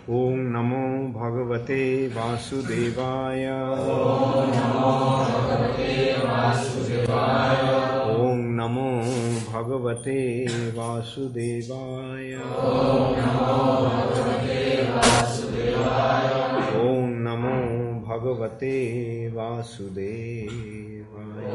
Om Namo Bhagavate Vasudevaya. Om Namo Bhagavate Vasudevaya. Om Namo Bhagavate Vasudevaya.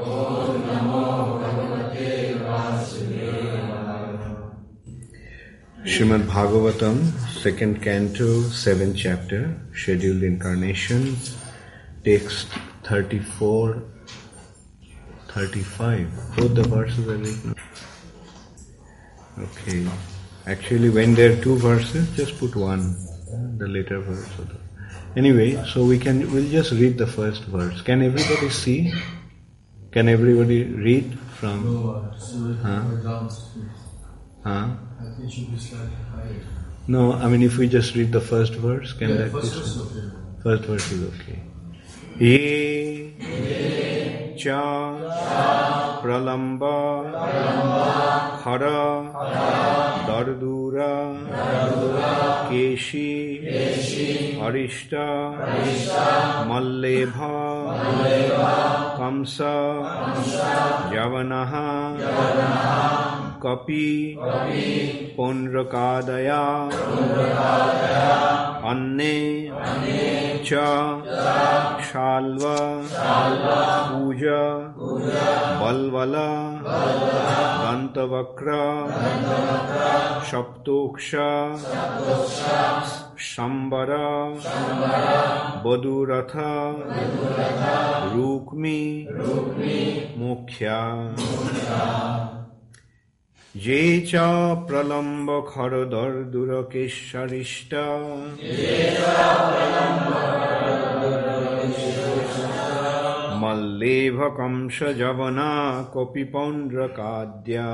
Srimad Bhagavatam, 2nd Canto, 7th Chapter, Scheduled Incarnation, text 34, 35. Both the verses are written. Okay. Actually, when there are two verses, just put one, the later verse. Anyway, so we'll just read the first verse. Can everybody see? Can everybody read from? I think it should be slightly higher. No, I mean if we just read the first verse, can that be? Okay. First verse is okay. Ye cha pralamba khara dardura keshi arishta mallebha kamsa javanaha Kapi Ponrakadaya Anne Cha Shalva Puja Balvala Dantavakra Shaptoksha Shambara Baduratha Rukmi Mukhya Ye cha pralamba kharadar durakesharishta Mallebha kamsha javana kopipondrakadya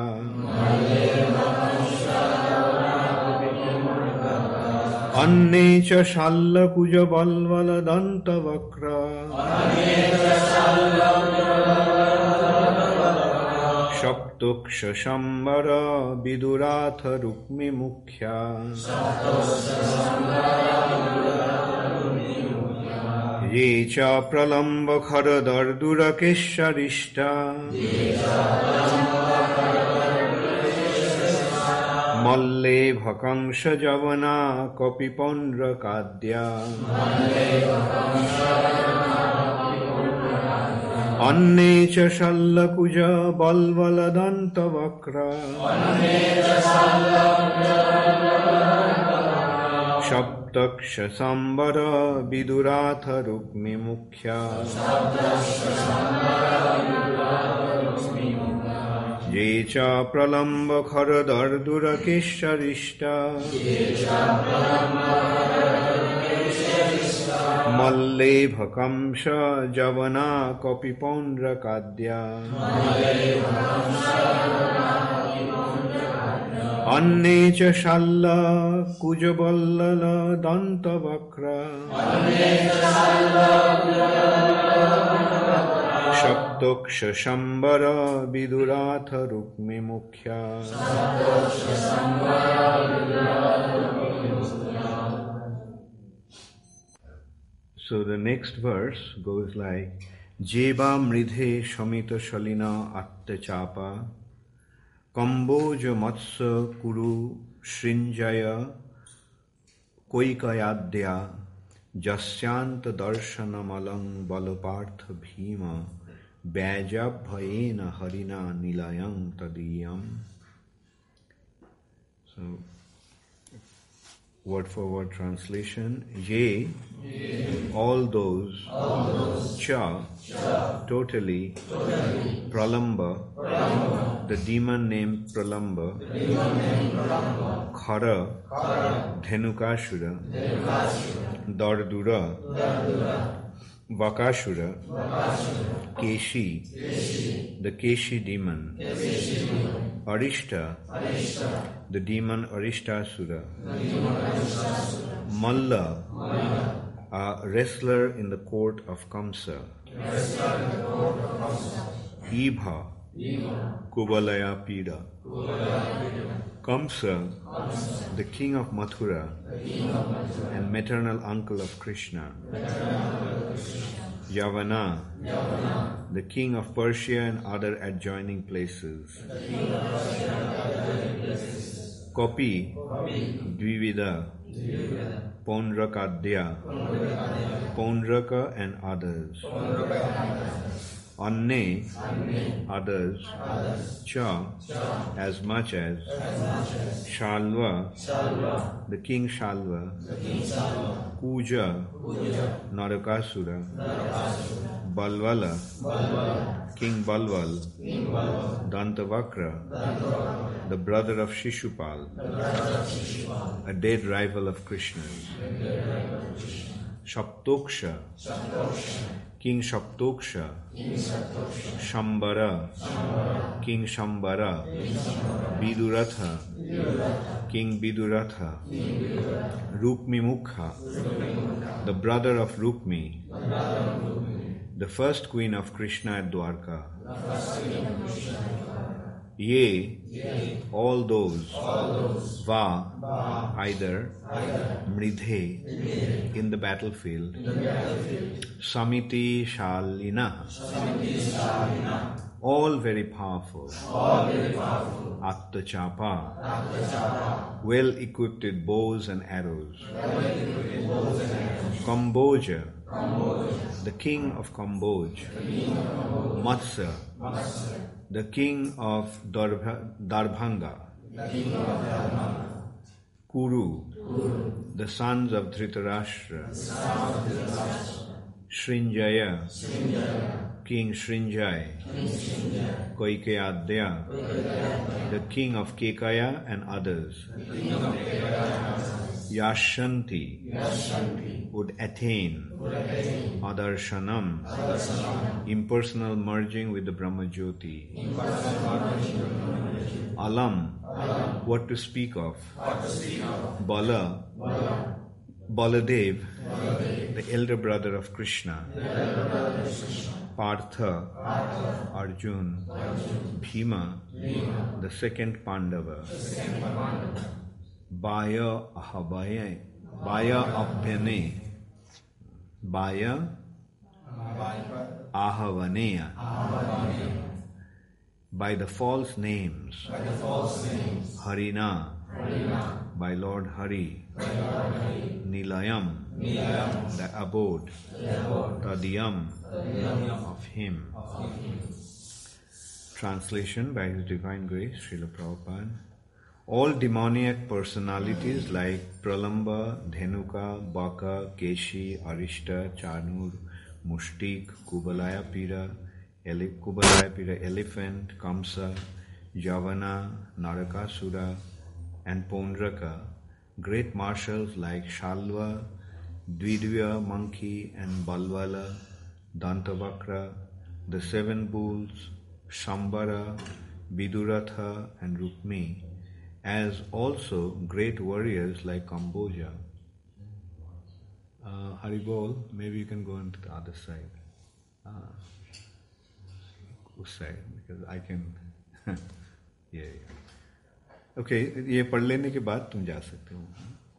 Anne cha shalla puja balvala dantavakra Shaptoksha Shambara Viduratha Rukmi Mukhya Ye cha pralamba kharadar durakesharishta Malle bhakangsha javana kopipondrakadya Anne cha shalla puja balvala dantavakra Shaptaksha sambara viduratha rukmi mukhya Ye cha pralamba kharadar durakesharishta Malle bhakamsha javana kopipondrakadya Anne cha shalla kujaballala dantavakra Shaptoksha shambara viduratha rukmi mukhya So the next verse goes like Jeva mridhe shamita shalina attachapa Kamboja matsa kuru shrinjaya koikayadya Jasyanta darshana malang balapartha bhima Vyajabhayena harina nilayam tadiyam. So word for word translation. Ye, all those, cha, totally, pralamba, the demon named Pralamba, khara, dhenukashura, dardura, Vakashura, Keshi, the Keshi demon, Arishta, the demon Arishtasura, Malla, a wrestler in the court of Kamsa, Ibha, Kubalaya Pida, Kamsa, the king of Mathura, and maternal uncle of Krishna. Yavana, the king of Persia and other adjoining places. Kopi, Dvivida, Paunrakadya, Paunraka and others. Anne, others. Cha, as much as. Shalva, the king Shalva. Kuja, Narakasura. Balvala, King Balwal. Dantavakra, the brother of Shishupal, a dead rival of Krishna's. Shaptoksha, King Shaptoksha. Shambara, King Shambara. Viduratha, King Viduratha. Rukmi Mukha, the brother of Rukmi, the first queen of Krishna at Dwarka. Ye, all those. Va, either. Mridhe, in the battlefield. Samiti Shalina, all very powerful. Atta Chapa, well equipped with bows and arrows. Kamboja, the king of Kamboj. Matsya, the king of Darbhanga. Kuru, the sons of Dhritarashtra. Srinjaya, King Srinjay. Koikayadya, the king of Kekaya and others. Yashanti, would attain. Adarshanam, impersonal merging with the Brahmajyoti. Alam, what to speak of. Bala, Baladev, the elder brother of Krishna. Partha, Arjun. Bhima, the second Pandava. Baya Ahabaya, Baya Abhyane, Baya Ahavaneya, by the false names. Harina, by Lord Hari. Nilayam, the abode. Tadiyam, of him. Translation by His Divine Grace, Srila Prabhupada. All demoniac personalities like Pralamba, Dhenuka, Baka, Keshi, Arishta, Chanur, Mushtik, Kubalaya Pira, elephant, Kamsa, Javana, Narakasura, and Paundraka, great marshals like Shalva, Dvidvya monkey and Balwala, Dantavakra, the seven bulls, Shambara, Viduratha and Rukmi, as also great warriors like Kamboja. Haribol, maybe you can go on to the other side. Which side? Because I can. Yeah. Okay, ये पढ़ लेने के बाद तुम जा सकते हो.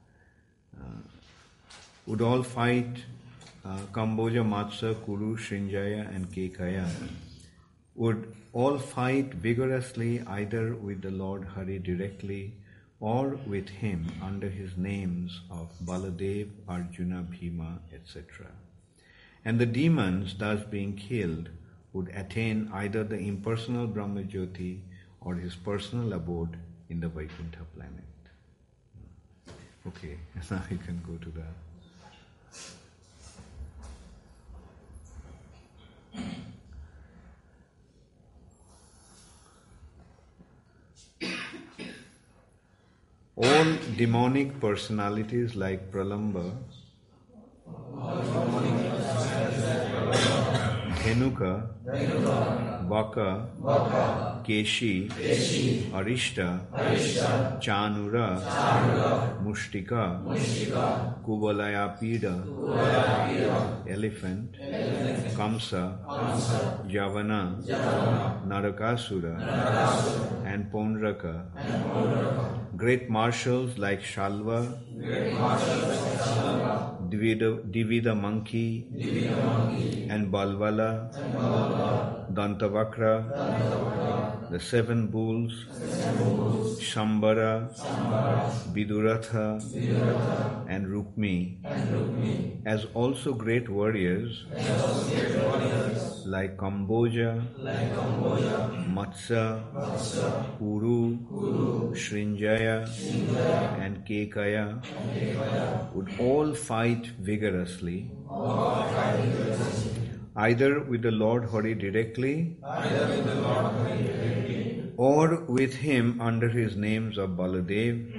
Would all fight Kamboja, Matsya, Kuru, Srinjaya and Kekaya. Would all fight vigorously either with the Lord Hari directly or with him under his names of Baladev, Arjuna, Bhima, etc. And the demons thus being killed would attain either the impersonal Brahmajyoti or his personal abode in the Vaikuntha planet. Okay, now you can go to the... All demonic personalities like Pralamba, Dhenuka, Vaka, Keshi, Arishta, Chanura, Mushtika, Kuvalayapida, elephant, Kamsa, Javana, Narakasura, and Ponraka. Great marshals like Shalva, Divida monkey, and Balvala, Dantavakra, the seven bulls, Shambara, Viduratha, and Rukmi, as also great warriors like Kamboja, Matsya, Uru, Srinjaya, and Kekaya would all fight vigorously, either with the Lord Hari directly or with him under his names of Baladev,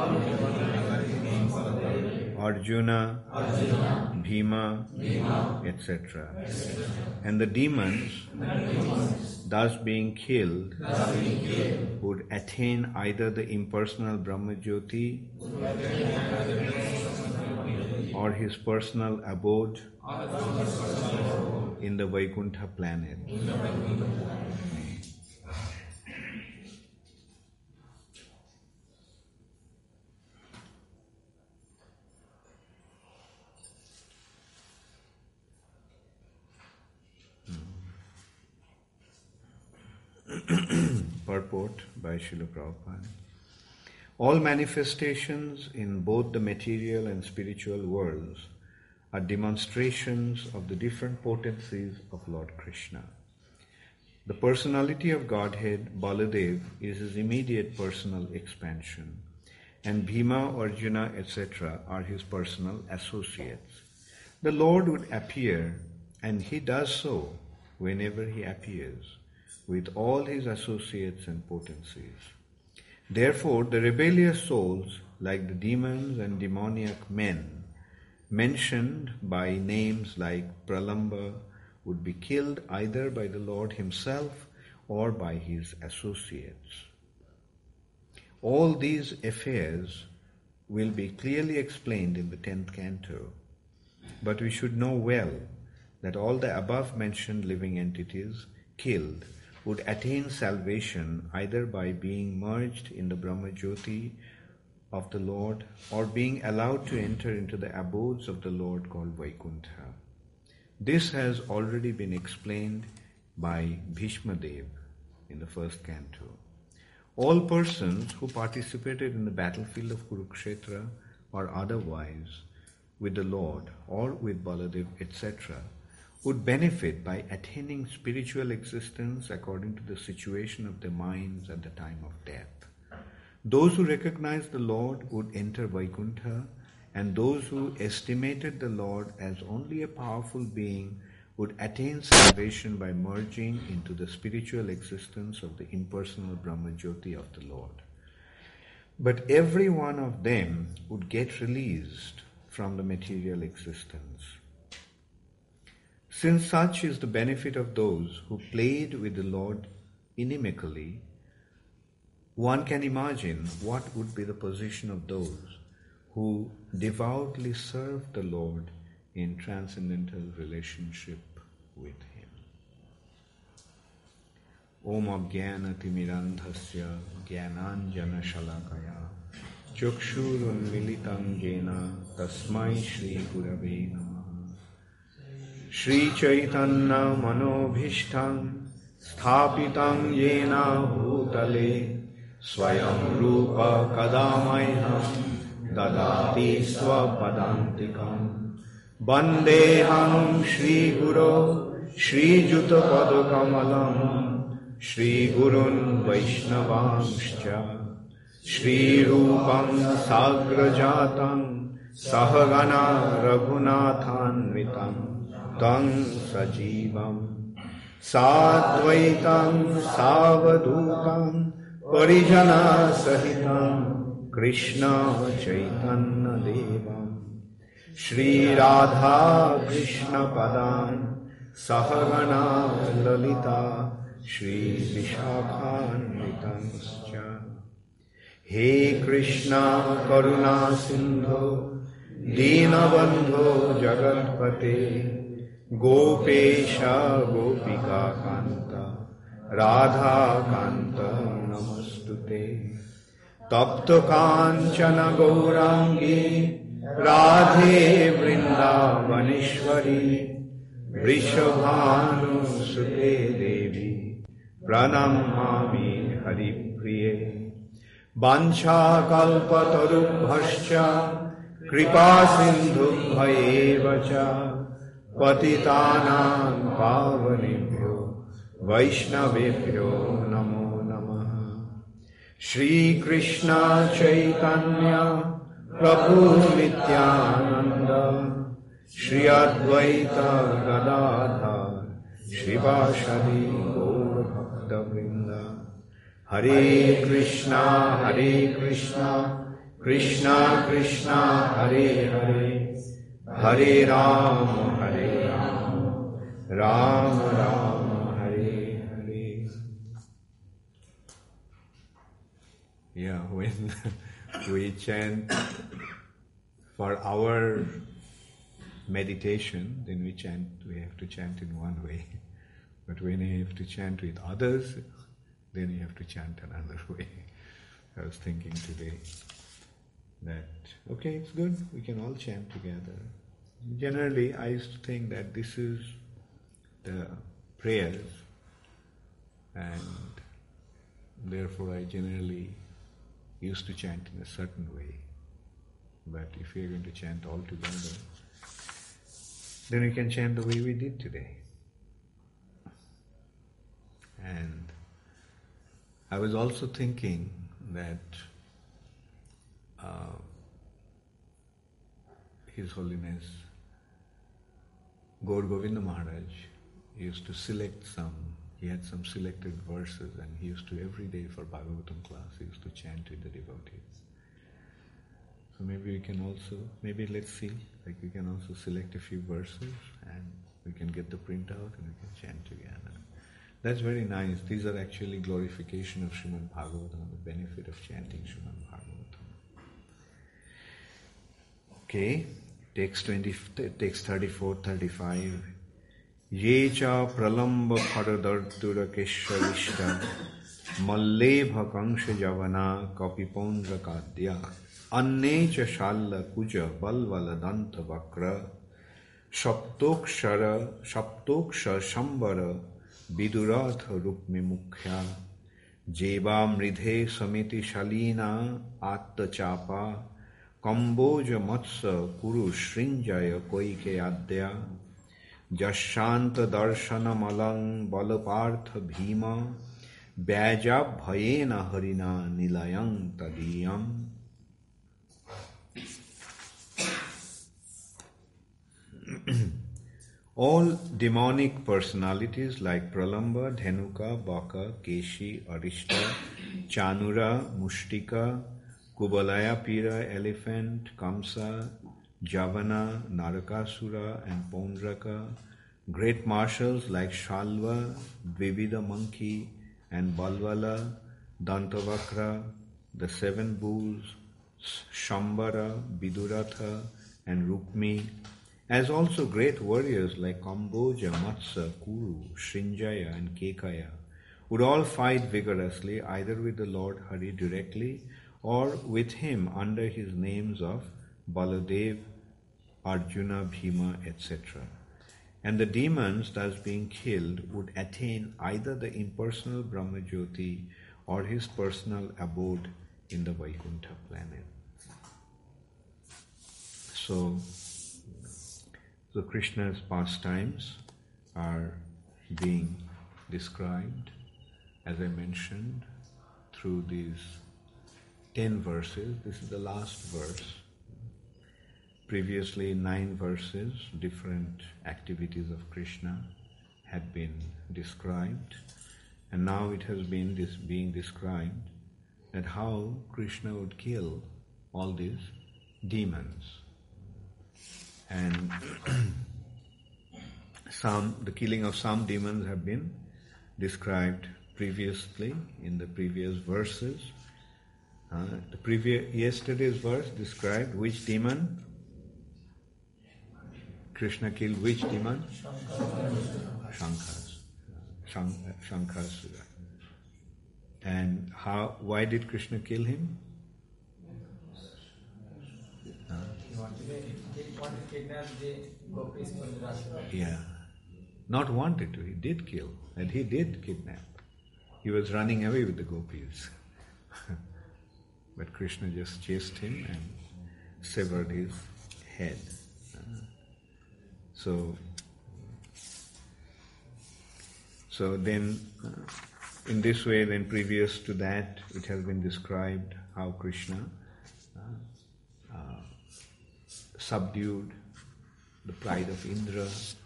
Arjuna, Bhima, etc. And the demons, thus being killed, would attain either the impersonal Brahmajyoti or his personal abode in the Vaikuntha planet. Purport by Srila Prabhupada. All manifestations in both the material and spiritual worlds are demonstrations of the different potencies of Lord Krishna. The personality of Godhead, Baladev, is his immediate personal expansion, and Bhima, Arjuna, etc. are his personal associates. The Lord would appear, and he does so whenever he appears, with all his associates and potencies. Therefore, the rebellious souls, like the demons and demoniac men, mentioned by names like Pralamba, would be killed either by the Lord himself or by his associates. All these affairs will be clearly explained in the 10th canto, but we should know well that all the above mentioned living entities killed would attain salvation either by being merged in the Brahmajyoti of the Lord or being allowed to enter into the abodes of the Lord called Vaikuntha. This has already been explained by Bhishma Dev in the 1st canto. All persons who participated in the battlefield of Kurukshetra or otherwise with the Lord or with Baladev, etc., would benefit by attaining spiritual existence according to the situation of their minds at the time of death. Those who recognized the Lord would enter Vaikuntha, and those who estimated the Lord as only a powerful being would attain salvation by merging into the spiritual existence of the impersonal Brahmajyoti of the Lord. But every one of them would get released from the material existence. Since such is the benefit of those who played with the Lord inimically, one can imagine what would be the position of those who devoutly served the Lord in transcendental relationship with Him. Om Ajnana Timirandhasya Jnananjana Shalakaya Chukshurunmilitam Jena Tasmai Shri Gurave Namah. Shri Chaitanya Manobhishtam Sthapitam Yena Bhutale Swayam Rupa Kadamayham Dadati Swapadantikam Bandeham Shri Guru Shri Juta Padakamalam Shri Gurun Vaishnavamscha Shri Rupam Sagrajatam Sahagana Raghunathanvitam Tang Sajivam Sadvaitam Savadutam Parijana Sahitam Krishna Chaitanya Devam Shri Radha Krishna Padan Sahagana Lalita Shri Vishakhanvitanscha. He Krishna Karuna Sindhu Dinabandho Jagatpate Gopesha Gopika Kanta Radha Kanta Namastute. Tapta Kanchana Gaurangi Radhe Vrindavaneshwari Vrishabhanu Sute Devi Pranamami Haripriye. Vancha kalpatarubhascha kripa sindhubhayeva cha patitanam pavanebhyo vaishnavebhyo namo namaha. Shri Krishna Chaitanya Prabhu Nityananda Shri Advaita Gadadhar Shivashadi Gaur Bhakta Vrinda. Hare Krishna, Krishna Krishna, Hare Hare, Hare Rama, Rama Rama, Hare Hare. Yeah, when we chant for our meditation, then we have to chant in one way. But when we have to chant with others, then you have to chant another way. I was thinking today that, okay, it's good, we can all chant together. Generally, I used to think that this is the prayers, and therefore I generally used to chant in a certain way. But if we are going to chant all together, then we can chant the way we did today. And I was also thinking that His Holiness Gaur Govinda Maharaj used to select he had some selected verses, and he used to every day for Bhagavatam class, he used to chant with the devotees. So maybe we can also, let's see, we can also select a few verses and we can get the printout and we can chant together. That's very nice. These are actually glorification of Srimad Bhagavatam, the benefit of chanting Srimad Bhagavatam. Okay, text 34-35. Ye cha pralamba paradartura keshavishta mallebha kangsha javana kapipondra kadya anne cha shalla kuja balvala danta vakra shaptokshara shambara Viduratha rukmi mukhya Jeva mridhe samiti shalina atta chapa Kamboja matsa kuru shrinjaya koike adya Jashanta darshana malang balapartha bhima Vyajab bhayena harina nilayang tadiyam. All demonic personalities like Pralamba, Dhenuka, Baka, Keshi, Arishta, Chanura, Mushtika, Kubalaya Pira, elephant, Kamsa, Javana, Narakasura and Pondraka, great marshals like Shalva, Dvivida monkey and Balvala, Dantavakra, the seven bulls, Shambara, Viduratha and Rukmi, as also great warriors like Kamboja, Matsa, Kuru, Shrinjaya and Kekaya, would all fight vigorously either with the Lord Hari directly or with him under his names of Baladev, Arjuna, Bhima, etc. And the demons thus being killed would attain either the impersonal Brahmajyoti or his personal abode in the Vaikuntha planet. So Krishna's pastimes are being described, as I mentioned, through these 10 verses. This is the last verse. Previously 9 verses, different activities of Krishna had been described, and now it has been being described that how Krishna would kill all these demons. And the killing of some demons have been described previously in the previous verses. Yesterday's verse described which demon? Krishna killed which demon? Shankasura. And why did Krishna kill him? He wanted to kidnap the gopis for the Rasa. Yeah. Not wanted to, he did kill. And he did kidnap. He was running away with the gopis. But Krishna just chased him and severed his head. So then, in this way, then previous to that, it has been described how Krishna subdued the pride of Indra,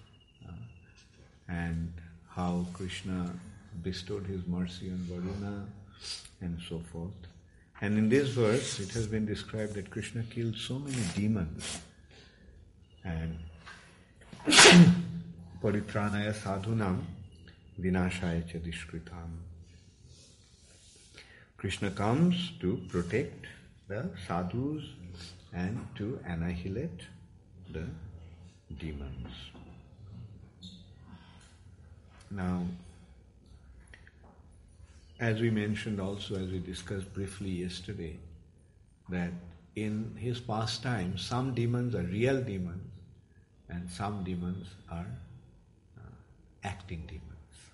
and how Krishna bestowed his mercy on Varuna, and so forth. And in this verse, it has been described that Krishna killed so many demons. And paritranaya sadhunam vinashaya cha dishkritam. Krishna comes to protect the sadhus and to annihilate the demons. Now, as we mentioned also, as we discussed briefly yesterday, that in his pastime, some demons are real demons and some demons are acting demons.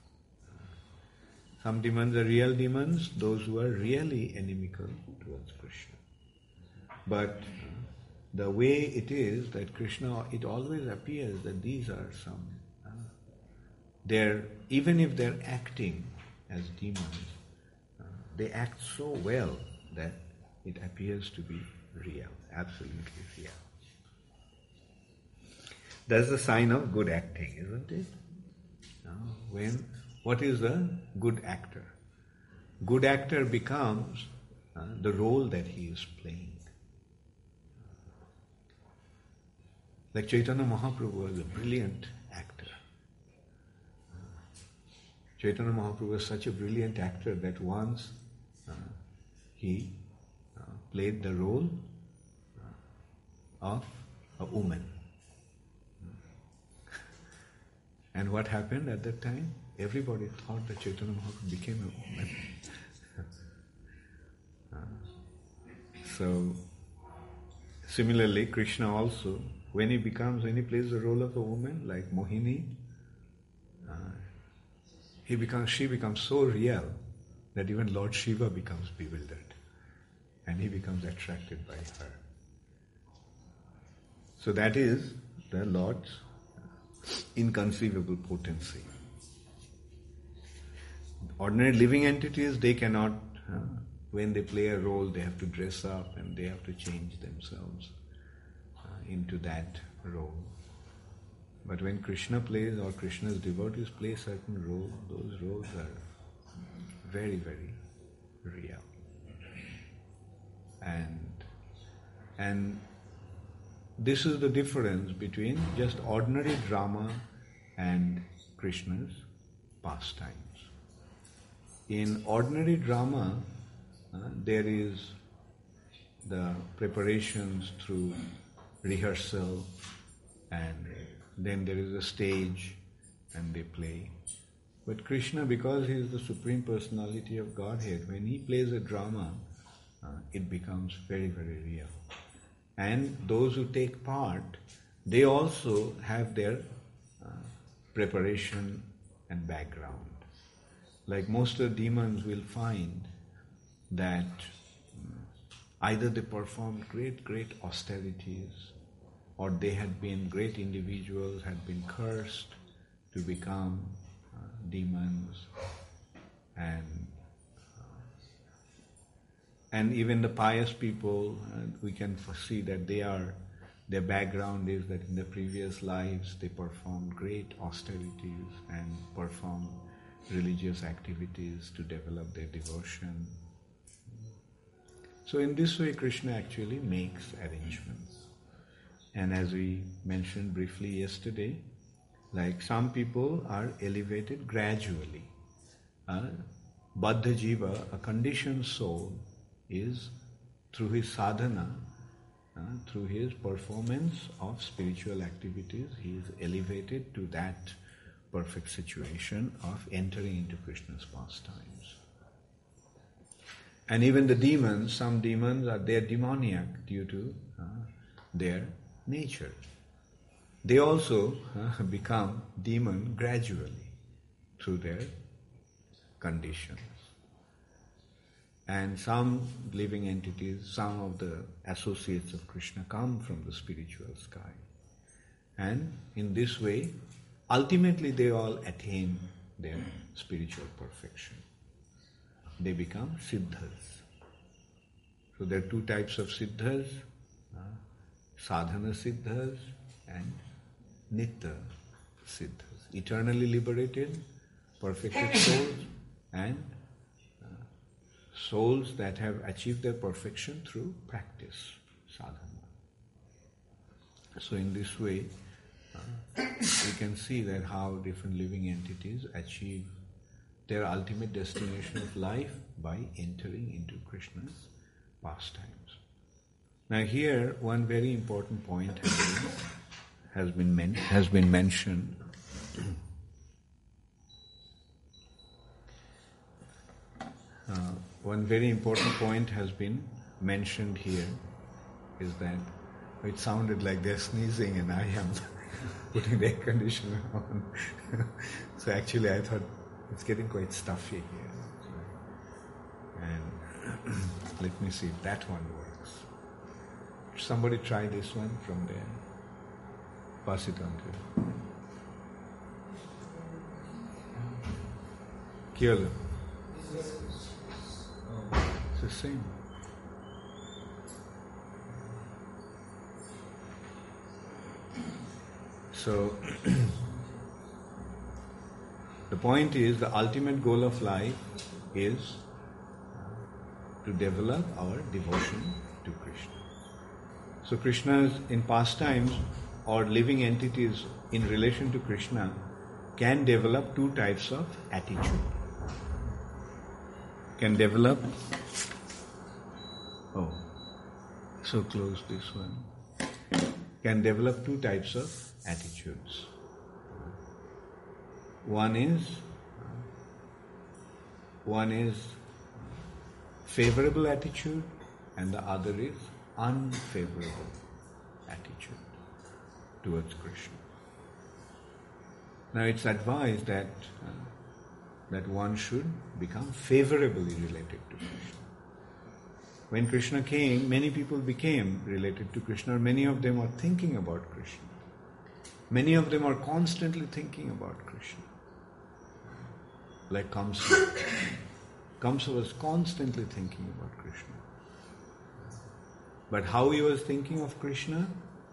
Some demons are real demons, those who are really inimical towards Krishna. But the way it is that Krishna, it always appears that these are some, even if they're acting as demons, they act so well that it appears to be real, absolutely real. That's the sign of good acting, isn't it? What is a good actor? Good actor becomes the role that he is playing. Like Chaitanya Mahaprabhu was a brilliant actor. Chaitanya Mahaprabhu was such a brilliant actor that once he played the role of a woman. And what happened at that time? Everybody thought that Chaitanya Mahaprabhu became a woman. So, similarly, Krishna also, when he plays the role of a woman, like Mohini, she becomes so real that even Lord Shiva becomes bewildered and he becomes attracted by her. So that is the Lord's inconceivable potency. Ordinary living entities, they cannot, when they play a role, they have to dress up and they have to change themselves into that role. But when Krishna plays or Krishna's devotees play certain roles, those roles are very, very real. And this is the difference between just ordinary drama and Krishna's pastimes. In ordinary drama, there is the preparations through rehearsal, and then there is a stage and they play. But Krishna, because he is the Supreme Personality of Godhead, when he plays a drama, it becomes very, very real. And those who take part, they also have their preparation and background. Like most of the demons will find that either they performed great austerities, or they had been great individuals, had been cursed to become demons, and even the pious people, we can see that their background is that in the previous lives they performed great austerities and performed religious activities to develop their devotion. So in this way Krishna actually makes arrangements. And as we mentioned briefly yesterday, Like some people are elevated gradually. Baddha Jiva, a conditioned soul, is through his sadhana, through his performance of spiritual activities, he is elevated to that perfect situation of entering into Krishna's pastimes. And even the demons, some demons they are demoniac due to their nature. They also become demon gradually through their conditions. And some living entities, some of the associates of Krishna come from the spiritual sky. And in this way, ultimately they all attain their spiritual perfection. They become siddhas. So there are two types of siddhas, sadhana siddhas and nitya siddhas. Eternally liberated, perfected souls and souls that have achieved their perfection through practice, sadhana. So in this way, we can see that how different living entities achieve their ultimate destination of life by entering into Krishna's pastimes. Now here, one very important point has been mentioned. One very important point has been mentioned here is that it sounded like they're sneezing and I am putting the air conditioner on. So actually I thought it's getting quite stuffy here. And let me see if that one works. Somebody try this one from there. Pass it on to you. Kiyola. It's the same. So, the point is the ultimate goal of life is to develop our devotion to Krishna. So Krishna's in pastimes or living entities in relation to Krishna can develop two types of attitude. Can develop, so close this one, can develop two types of attitudes. One is favorable attitude and the other is unfavorable attitude towards Krishna. Now it's advised that one should become favorably related to Krishna. When Krishna came, many people became related to Krishna. Many of them are thinking about Krishna. Many of them are constantly thinking about Krishna. Like Kamsa. Kamsa was constantly thinking about Krishna. But how he was thinking of Krishna?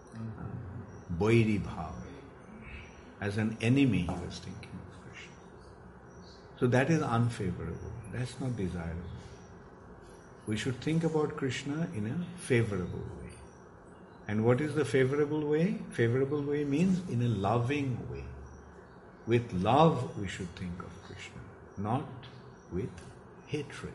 Vairi bhav. As an enemy he was thinking of Krishna. So that is unfavorable. That's not desirable. We should think about Krishna in a favorable way. And what is the favorable way? Favorable way means in a loving way. With love we should think of Krishna, not with hatred.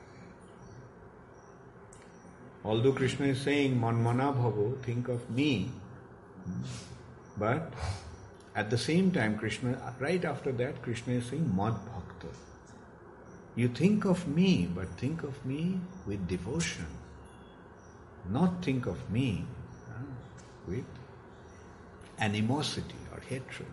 Although Krishna is saying, Manmana bhavo, think of me, but at the same time Krishna, right after that Krishna is saying, Mad Bhakta. You think of me, but think of me with devotion. Not think of me with animosity or hatred.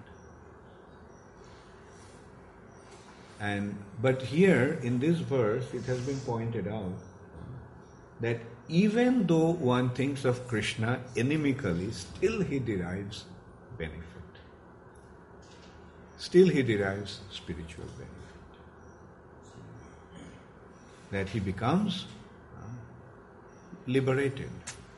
But here in this verse it has been pointed out that even though one thinks of Krishna inimically, still he derives benefit. Still he derives spiritual benefit. That he becomes liberated.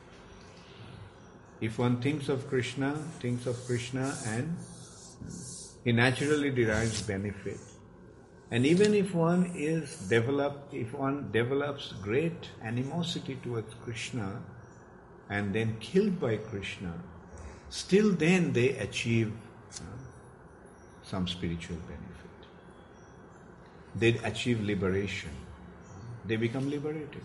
If one thinks of Krishna and he naturally derives benefit. And even if one develops great animosity towards Krishna and then killed by Krishna, still then they achieve some spiritual benefit. They achieve liberation. They become liberated.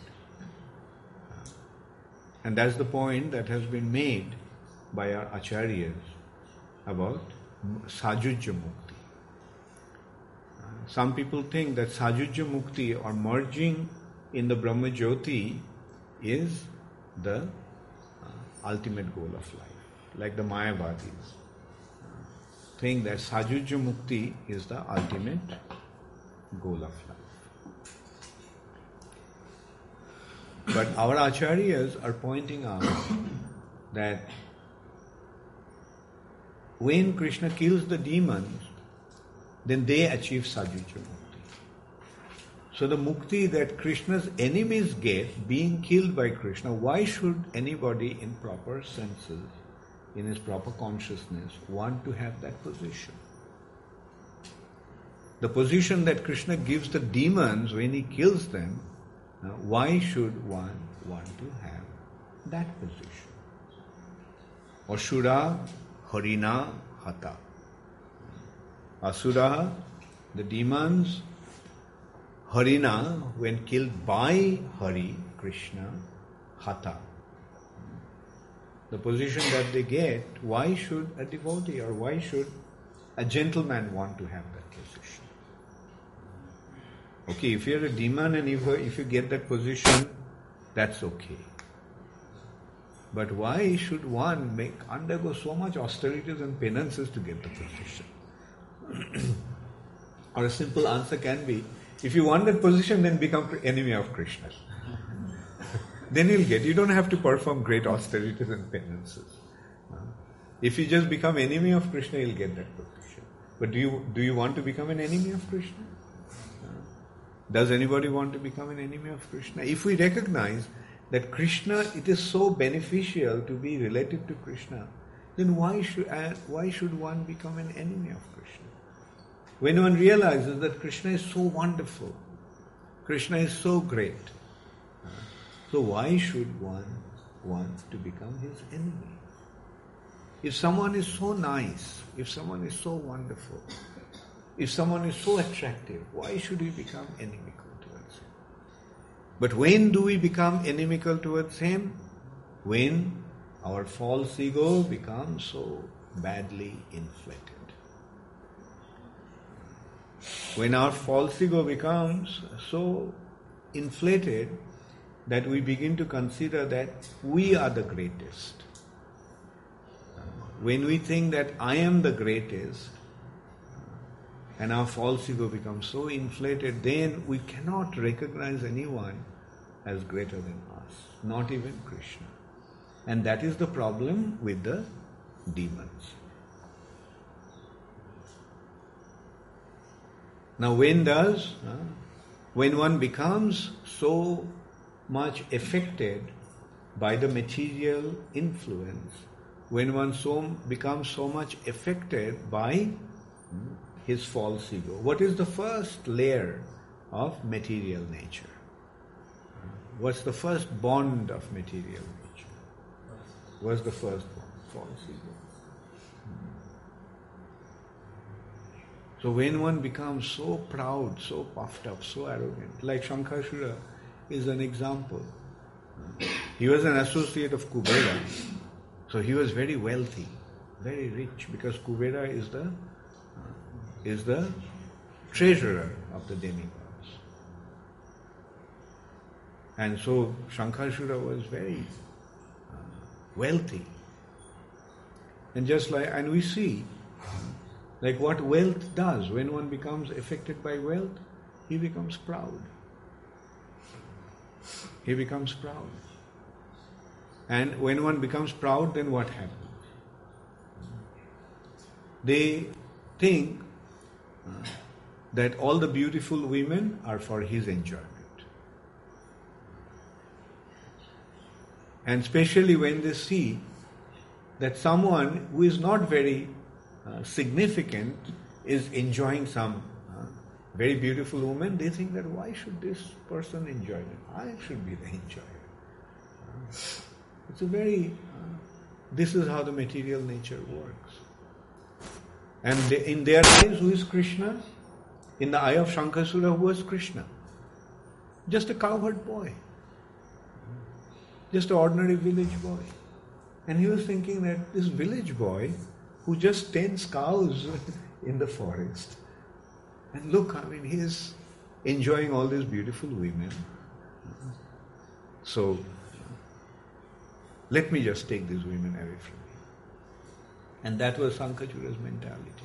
And that's the point that has been made by our acharyas about Sajujya Mukti. Some people think that Sajujya Mukti or merging in the Brahma Jyoti is the ultimate goal of life. Like the Mayavadis think that Sajujya Mukti is the ultimate goal of life. But our acharyas are pointing out that when Krishna kills the demons, then they achieve Sajujya Mukti. So the mukti that Krishna's enemies get, being killed by Krishna, why should anybody in proper senses, in his proper consciousness, want to have that position? The position that Krishna gives the demons when he kills them, why should one want to have that position? Asura harina hata. Asura, the demons, harina, when killed by Hari, Krishna, hata. The position that they get, why should a devotee or why should a gentleman want to have that position? Okay, if you're a demon and if you get that position, that's okay. But why should one undergo so much austerities and penances to get the position? Or a simple answer can be, if you want that position, then become enemy of Krishna. Then you'll get. You don't have to perform great austerities and penances. If you just become enemy of Krishna, you'll get that position. But do you want to become an enemy of Krishna? Does anybody want to become an enemy of Krishna? If we recognize that Krishna, it is so beneficial to be related to Krishna, then why should one become an enemy of Krishna? When one realizes that Krishna is so wonderful, Krishna is so great, so why should one want to become his enemy? If someone is so nice, if someone is so wonderful, if someone is so attractive, why should we become inimical towards him? But when do we become inimical towards him? When our false ego becomes so badly inflated. When our false ego becomes so inflated that we begin to consider that we are the greatest. When we think that I am the greatest, and our false ego becomes so inflated, then we cannot recognize anyone as greater than us, not even Krishna. And that is the problem with the demons. Now when one becomes so much affected by the material influence, when one becomes so much affected by his false ego, what is the first layer of material nature? What's the first bond of material nature? What's the first bond? False ego. So when one becomes so proud, so puffed up, so arrogant, like Shankashura is an example. He was an associate of Kubera, so he was very wealthy, very rich, because Kubera is the treasurer of the demigods. And so Shankashura was very wealthy. And we see like what wealth does. When one becomes affected by wealth, he becomes proud. He becomes proud. And when one becomes proud, then what happens? They think that all the beautiful women are for his enjoyment. And especially when they see that someone who is not very significant is enjoying some very beautiful woman, they think that why should this person enjoy it? I should be the enjoyer. It's a very, this is how the material nature works. And in their eyes, who is Krishna? In the eye of Shankasura, who was Krishna? Just a cowherd boy. Just an ordinary village boy. And he was thinking that this village boy who just tends cows in the forest. And look, he is enjoying all these beautiful women. So, let me just take these women away from me. And that was Sankachura's mentality.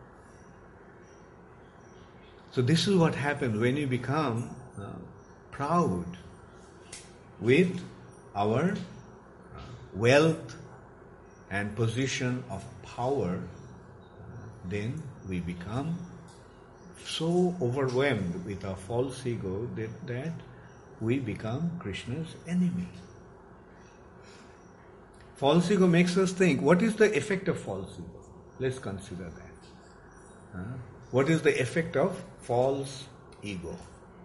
So this is what happens when you become proud with our wealth and position of power, then we become so overwhelmed with our false ego that we become Krishna's enemy. False ego makes us think, what is the effect of false ego? Let's consider that. What is the effect of false ego?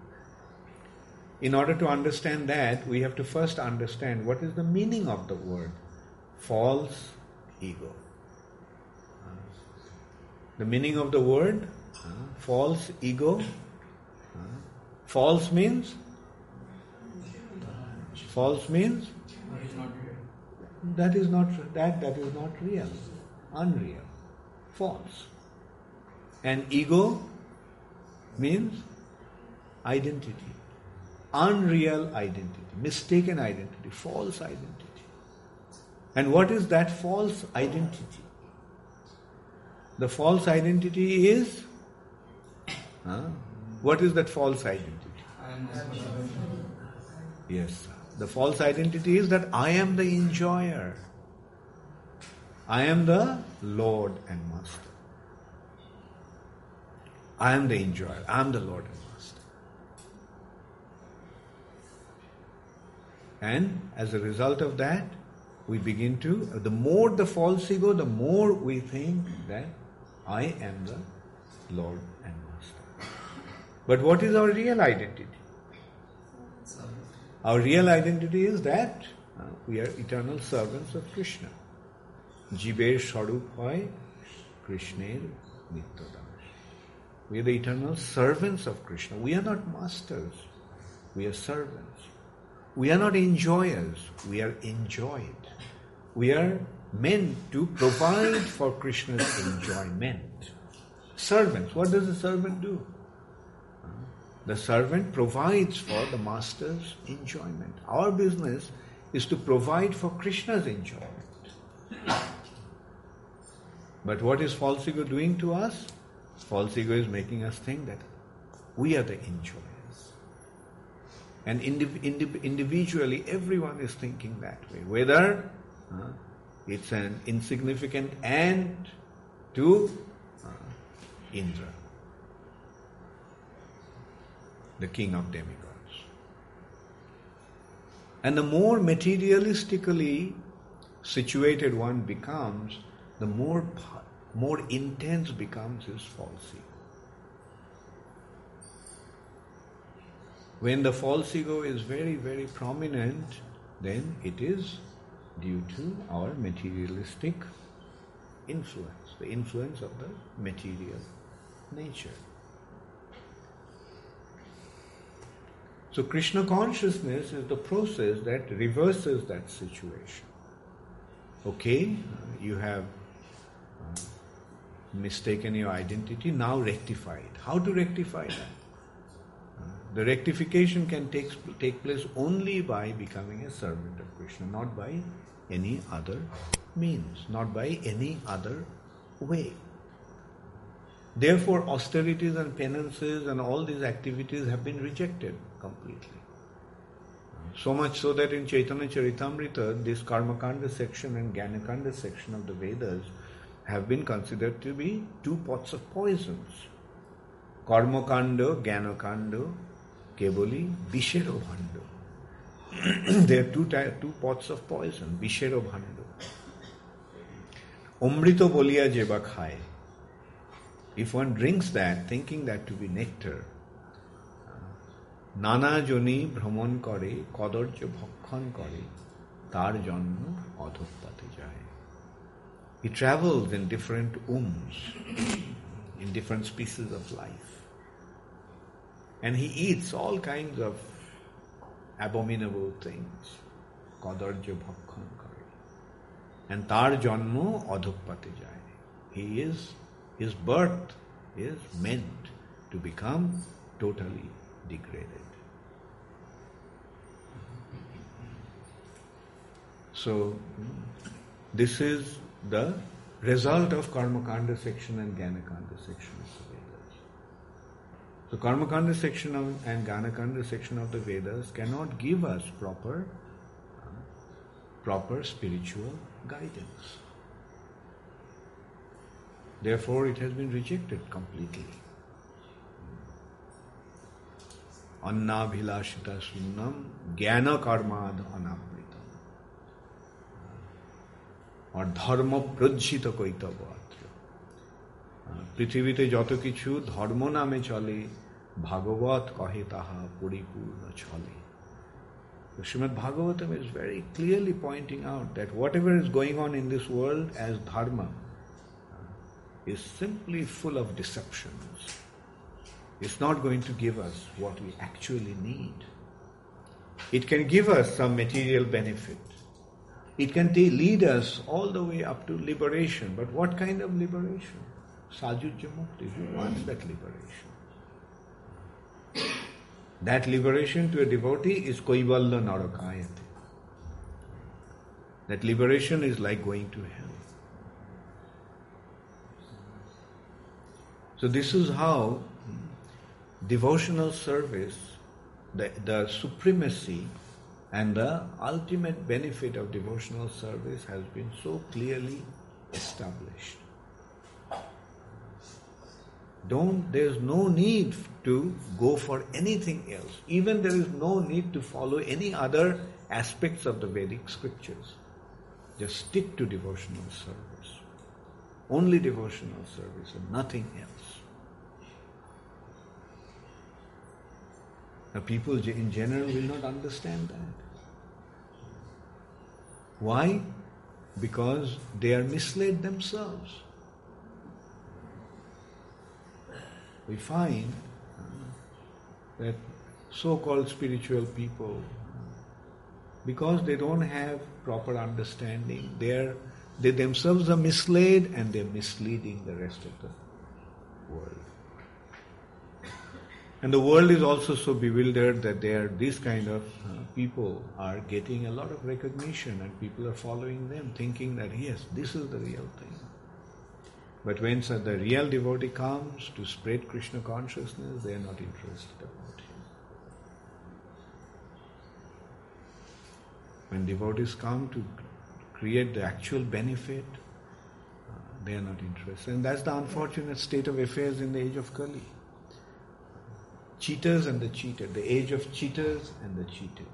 In order to understand that, we have to first understand what is the meaning of the word false ego. The meaning of the word false ego. False means? False means? That is not real. Unreal. False. And ego means identity. Unreal identity. Mistaken identity. False identity. And what is that false identity? The false identity is? What is that false identity? Yes. The false identity is that I am the enjoyer. I am the Lord and Master. I am the enjoyer. I am the Lord and Master. And as a result of that, we begin to, the more the false ego, the more we think that I am the Lord and Master. But what is our real identity? Our real identity is that we are eternal servants of Krishna. Jiber Swarup hoy Krishner Nityadas. We are the eternal servants of Krishna. We are not masters. We are servants. We are not enjoyers. We are enjoyed. We are meant to provide for Krishna's enjoyment. Servants. What does a servant do? The servant provides for the master's enjoyment. Our business is to provide for Krishna's enjoyment. But what is false ego doing to us? False ego is making us think that we are the enjoyers. And individually, everyone is thinking that way. Whether it's an insignificant ant to Indra, the king of demigods. And the more materialistically situated one becomes, the more intense becomes his false ego. When the false ego is very, very prominent, then it is due to our materialistic influence, the influence of the material nature. So Krishna consciousness is the process that reverses that situation. Okay, you have mistaken your identity, now rectify it. How to rectify that? The rectification can take place only by becoming a servant of Krishna, not by any other means, not by any other way. Therefore, austerities and penances and all these activities have been rejected completely. So much so that in Chaitanya Charitamrita, this Karmakanda section and Jnanakanda section of the Vedas have been considered to be two pots of poisons. Karmakanda, Jnanakanda, Kevali, Bishero Bhando. They are two pots of poison, Bishero Bhando. Omrito Bolia Jeba Khai. If one drinks that, thinking that to be nectar, Nana Joni Brahman Kare, Kadarja Bhakkhan Kare, Tar Janma Adhoppate Jaye. He travels in different in different species of life. And he eats all kinds of abominable things. Kadarja bhakkhan kare. And tar janmo adhokpate jay. His birth is meant to become totally degraded. So, this is the result of Karmakanda section and Gyanakanda section of the Vedas. So, Karmakanda section and Gyanakanda section of the Vedas cannot give us proper spiritual guidance. Therefore, it has been rejected completely. Anna bhilashita sunnam jnana karmad anapritam. Or dharma prajjhita koitavatra. পৃথিবীতে যত কিছু ধর্ম নামে চলে ভাগবত কহে তাহা পরিপূর্ণ চলে. The Srimad Bhagavatam is very clearly pointing out that whatever is going on in this world as dharma is simply full of deceptions. It's not going to give us what we actually need. It can give us some material benefit. It can lead us all the way up to liberation. But what kind of liberation? Sajujya Mukti. Who wants that liberation? That liberation to a devotee is Koivalla Narakayate. That liberation is like going to hell. So this is how devotional service, the supremacy and the ultimate benefit of devotional service has been so clearly established. There's no need to go for anything else. Even there is no need to follow any other aspects of the Vedic scriptures. Just stick to devotional service. Only devotional service and nothing else. Now people in general will not understand that. Why? Because they are misled themselves. We find that so-called spiritual people, because they don't have proper understanding, they themselves are misled and they're misleading the rest of the world. And the world is also so bewildered that these kind of people are getting a lot of recognition and people are following them thinking that yes, this is the real thing. But when the real devotee comes to spread Krishna consciousness, they are not interested about him. When devotees come to create the actual benefit, they are not interested. And that's the unfortunate state of affairs in the age of Kali. Cheaters and the cheated, the age of cheaters and the cheated.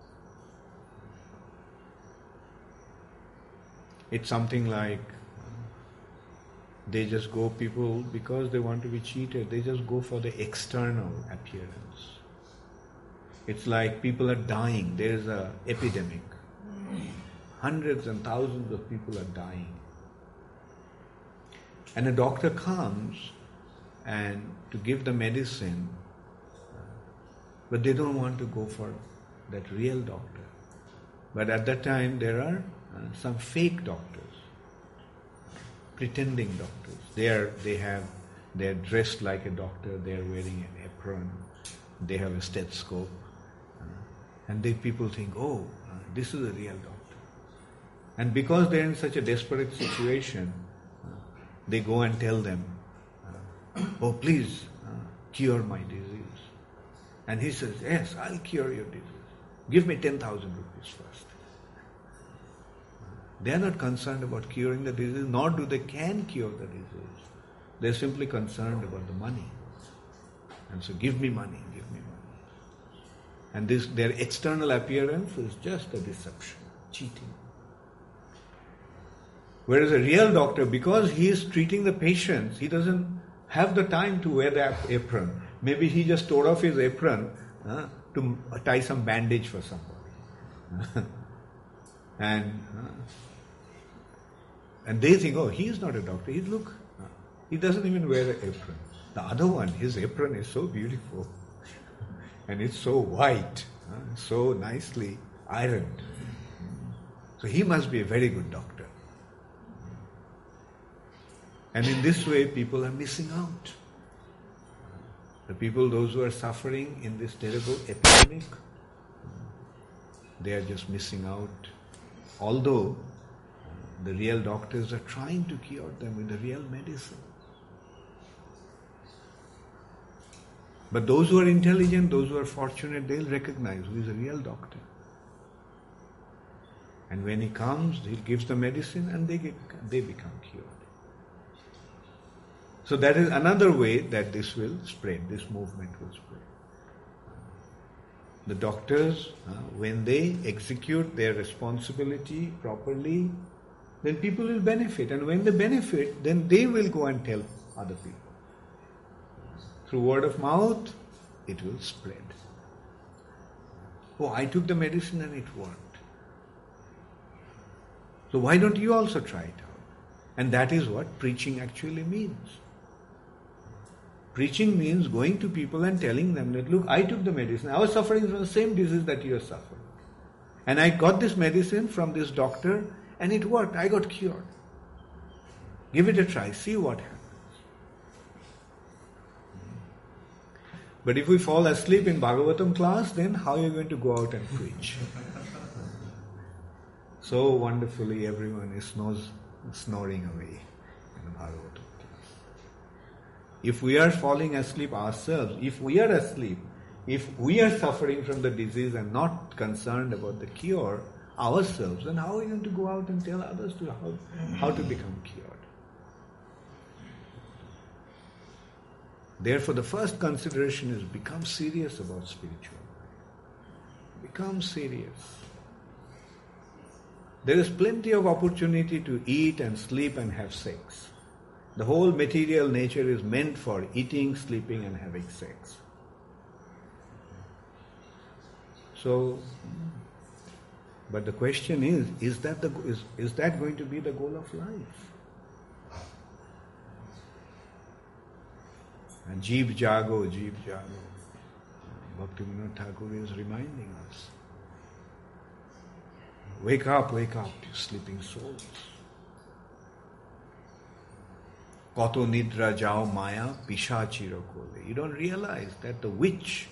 It's something like they just go, people, because they want to be cheated, they just go for the external appearance. It's like people are dying, there's an epidemic. Hundreds and thousands of people are dying. And a doctor comes and to give the medicine, but they don't want to go for that real doctor. But at that time there are some fake doctors. Pretending doctors. They're dressed like a doctor, they're wearing an apron, they have a stethoscope, and people think, this is a real doctor. And because they're in such a desperate situation, they go and tell them, please cure my disease. And he says, yes, I'll cure your disease. Give me 10,000 rupees first. They are not concerned about curing the disease, nor do they can cure the disease. They're simply concerned about the money. And so give me money. And their external appearance is just a deception, cheating. Whereas a real doctor, because he is treating the patients, he doesn't have the time to wear the apron. Maybe he just tore off his apron to tie some bandage for somebody. And they think, oh, he is not a doctor. He doesn't even wear an apron. The other one, his apron is so beautiful. And it's so white, so nicely ironed. So he must be a very good doctor. And in this way, people are missing out. The people, those who are suffering in this terrible epidemic, they are just missing out. Although the real doctors are trying to cure them with the real medicine. But those who are intelligent, those who are fortunate, they'll recognize who is a real doctor. And when he comes, he gives the medicine and they become cured. So that is another way that this will spread, this movement will spread. The doctors, when they execute their responsibility properly, then people will benefit. And when they benefit, then they will go and tell other people. Through word of mouth, it will spread. Oh, I took the medicine and it worked. So why don't you also try it out? And that is what preaching actually means. Preaching means going to people and telling them that, look, I took the medicine. I was suffering from the same disease that you are suffering. And I got this medicine from this doctor and it worked. I got cured. Give it a try. See what happens. But if we fall asleep in Bhagavatam class, then how are you going to go out and preach? So wonderfully everyone is snoring away in the Bhagavatam class. If we are falling asleep ourselves, if we are asleep, if we are suffering from the disease and not concerned about the cure ourselves, then how are we going to go out and tell others how to become cured? Therefore, the first consideration is become serious about spiritual life. Become serious. There is plenty of opportunity to eat and sleep and have sex. The whole material nature is meant for eating, sleeping and having sex. So, but the question is that going to be the goal of life? And Jeev Jago. Bhaktivinoda Thakur is reminding us. Wake up, you sleeping souls. Kato nidra jao maya pishachiro kole. You don't realize that the witch,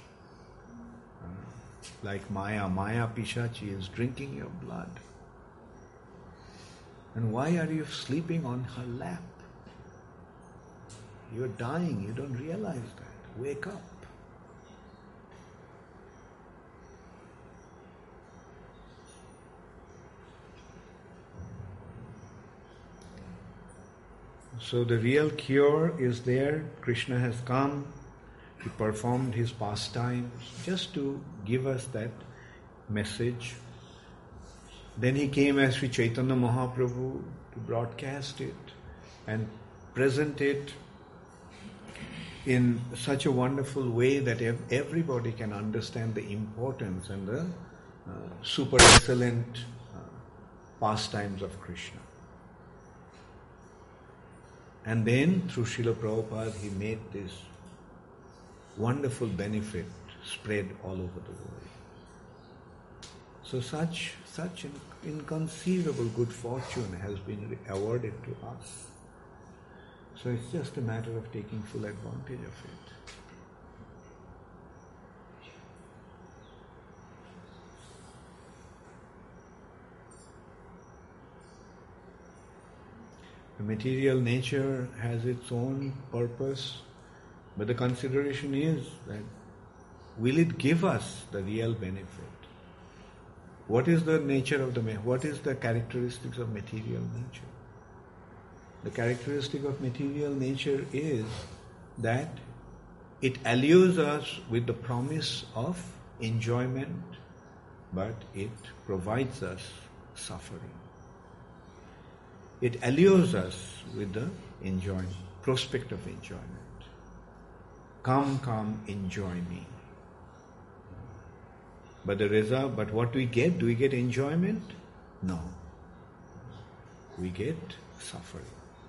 like Maya Pishachi, is drinking your blood. And why are you sleeping on her lap? You're dying, you don't realize that. Wake up. So the real cure is there. Krishna has come. He performed his pastimes just to give us that message. Then he came as Sri Chaitanya Mahaprabhu to broadcast it and present it in such a wonderful way that everybody can understand the importance and the super excellent pastimes of Krishna. And then through Srila Prabhupada he made this wonderful benefit spread all over the world. So such an inconceivable good fortune has been awarded to us. So it's just a matter of taking full advantage of it. The material nature has its own purpose, but the consideration is that will it give us the real benefit? What is the nature of what is the characteristics of material nature? The characteristic of material nature is that it allures us with the promise of enjoyment, but it provides us suffering. It allures us with the prospect of enjoyment. Come, enjoy me. But the result, what do we get? Do we get enjoyment? No. We get suffering.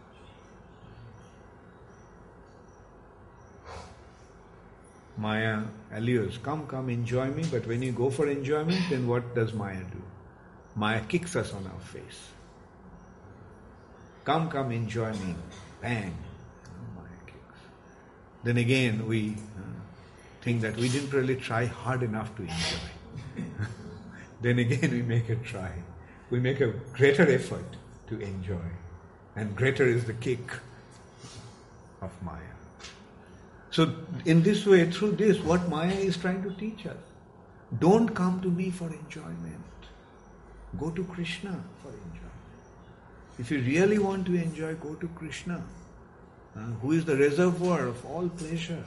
Maya allures, come, enjoy me, but when you go for enjoyment, then what does Maya do? Maya kicks us on our face. Come, enjoy me. Bang. Maya kicks. Then again we think that we didn't really try hard enough to enjoy. Then again we make a try. We make a greater effort to enjoy. And greater is the kick of Maya. So in this way, through this, what Maya is trying to teach us. Don't come to me for enjoyment. Go to Krishna for enjoyment. If you really want to enjoy, go to Krishna, who is the reservoir of all pleasure.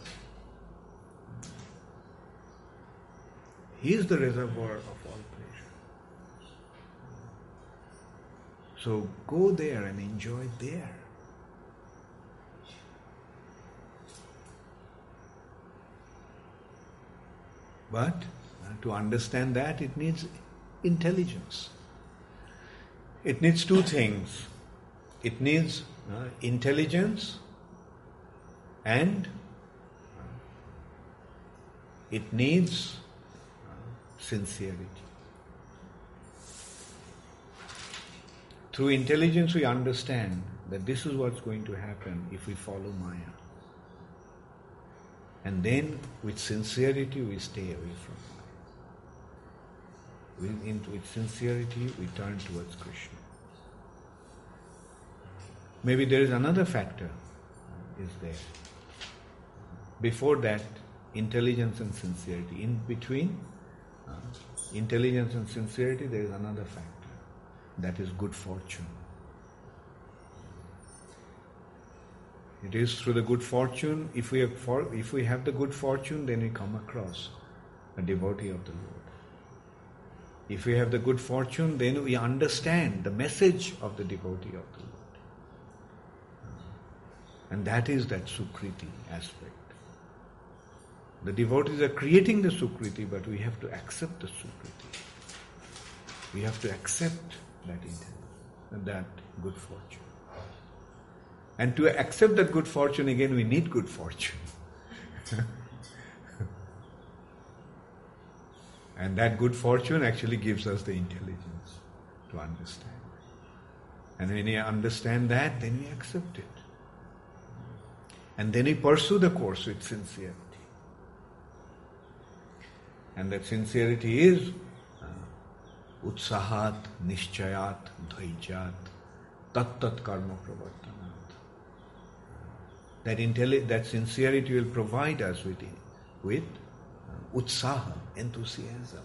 He is the reservoir of all pleasure. So go there and enjoy there. But to understand that, it needs intelligence. It needs two things. It needs intelligence and it needs sincerity. Through intelligence we understand that this is what's going to happen if we follow Maya. And then with sincerity we stay away from Maya. With sincerity we turn towards Krishna. Maybe there is another factor is there. Before that, intelligence and sincerity. In between intelligence and sincerity, there is another factor. That is good fortune. It is through the good fortune, if we have the good fortune, then we come across a devotee of the Lord. If we have the good fortune, then we understand the message of the devotee of the Lord. And that is that Sukriti aspect. The devotees are creating the Sukriti, but we have to accept the Sukriti. We have to accept that intelligence, that good fortune. And to accept that good fortune, again, we need good fortune. And that good fortune actually gives us the intelligence to understand. And when we understand that, then we accept it. And then we pursue the course with sincerity. And that sincerity is utsahat, nishchayat, dhaijat, tat karma pravartanat. That sincerity will provide us with utsaha, enthusiasm,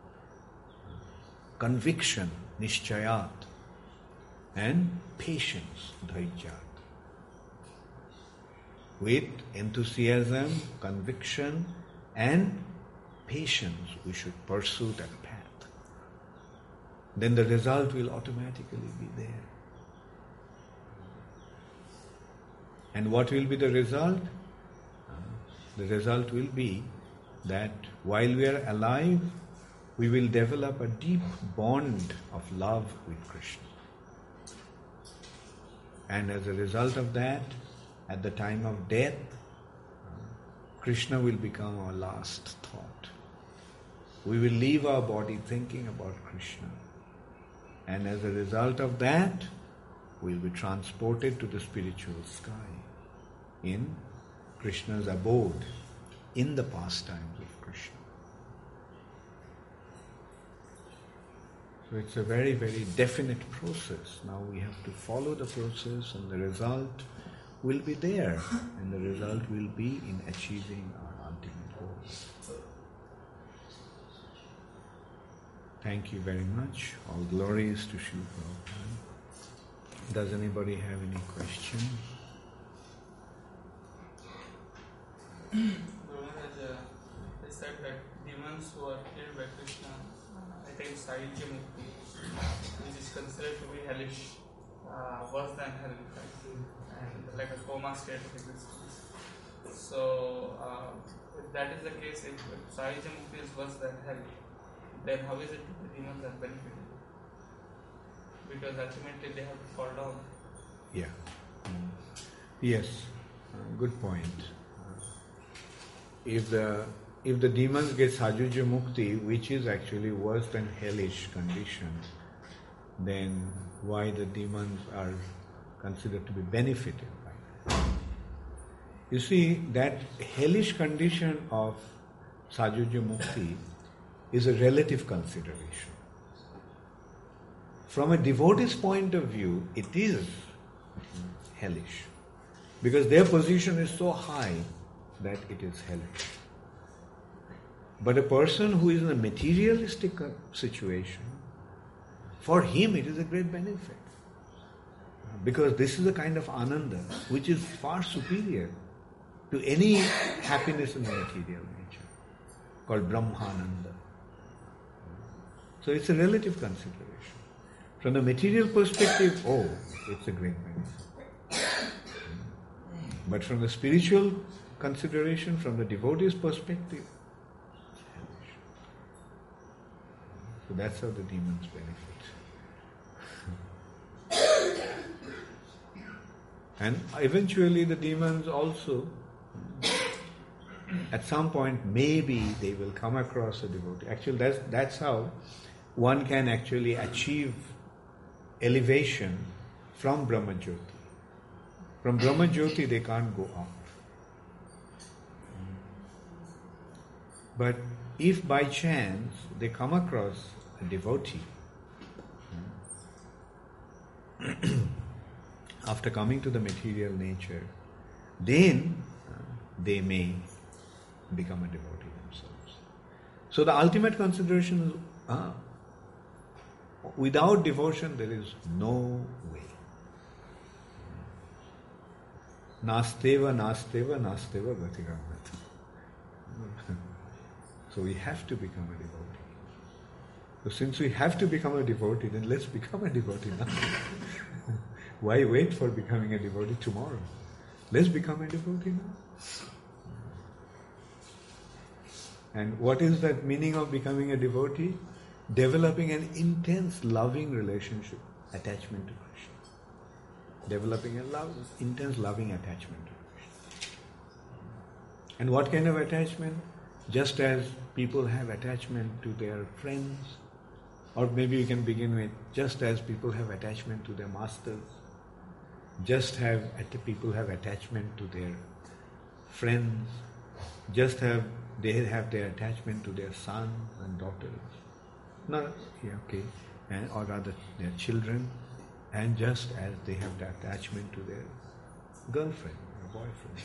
conviction, nishchayat, and patience, dhaijat. With enthusiasm, conviction, and patience, we should pursue that path. Then the result will automatically be there. And what will be the result? The result will be that while we are alive, we will develop a deep bond of love with Krishna. And as a result of that, at the time of death, Krishna will become our last thought. We will leave our body thinking about Krishna. And as a result of that, we will be transported to the spiritual sky in Krishna's abode, in the pastimes of Krishna. So it's a very, very definite process. Now we have to follow the process and the result will be there. And the result will be in achieving our ultimate goal. Thank you very much. All glory is to Srila Prabhupada. Does anybody have any questions? They said that demons who are killed by Krishna attain Sahyajya Mukti, which is considered to be hellish, worse than hell, and like a coma state of existence. So, if that is the case, if Sahyajya Mukti is worse than hell, then how is it that the demons are benefited? Because ultimately they have to fall down Yeah. Yes. Good point. If the demons get Sajuja Mukti, which is actually worse than hellish condition, then why the demons are considered to be benefited by that? You see, that hellish condition of Sajuja Mukti is a relative consideration. From a devotee's point of view, it is hellish. Because their position is so high that it is hellish. But a person who is in a materialistic situation, for him it is a great benefit. Because this is a kind of ananda which is far superior to any happiness in the material nature, called Brahmananda. So it's a relative consideration. From the material perspective, it's a great benefit. But from the spiritual consideration, from the devotee's perspective, it's hellish. So that's how the demons benefit. And eventually the demons also, at some point, maybe they will come across a devotee. Actually, that's how one can actually achieve elevation from Brahma Jyoti. From Brahma Jyoti they can't go up. But if by chance they come across a devotee, after coming to the material nature, then they may become a devotee themselves. So the ultimate consideration is, without devotion there is no way. Nasteva, nasteva, nasteva gatiramata. So we have to become a devotee. So since we have to become a devotee, then let's become a devotee now. Why wait for becoming a devotee tomorrow? Let's become a devotee now. And what is that meaning of becoming a devotee? Developing an intense loving relationship, attachment to Krishna. Developing a intense loving attachment to Krishna. And what kind of attachment? Just as people have attachment to their friends, or maybe you can begin with, just as people have attachment to their masters, people have attachment to their friends, they have their attachment to their sons and daughters, or rather their children, and just as they have the attachment to their girlfriend or boyfriend.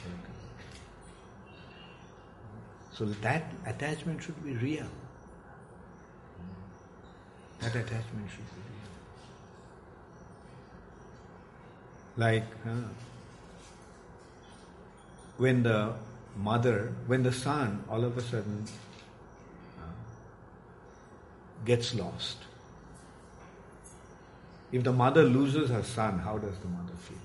So that attachment should be real. That attachment should be real. Like when the son all of a sudden gets lost. If the mother loses her son, how does the mother feel?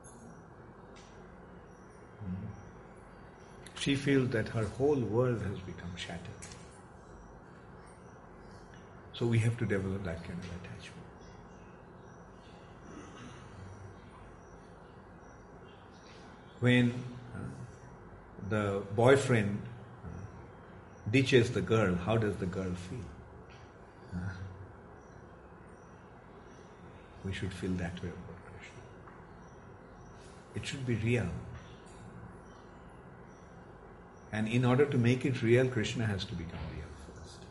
She feels that her whole world has become shattered. So we have to develop that kind of attachment. When the boyfriend ditches the girl, how does the girl feel? We should feel that way about Krishna. It should be real. And in order to make it real, Krishna has to become real first.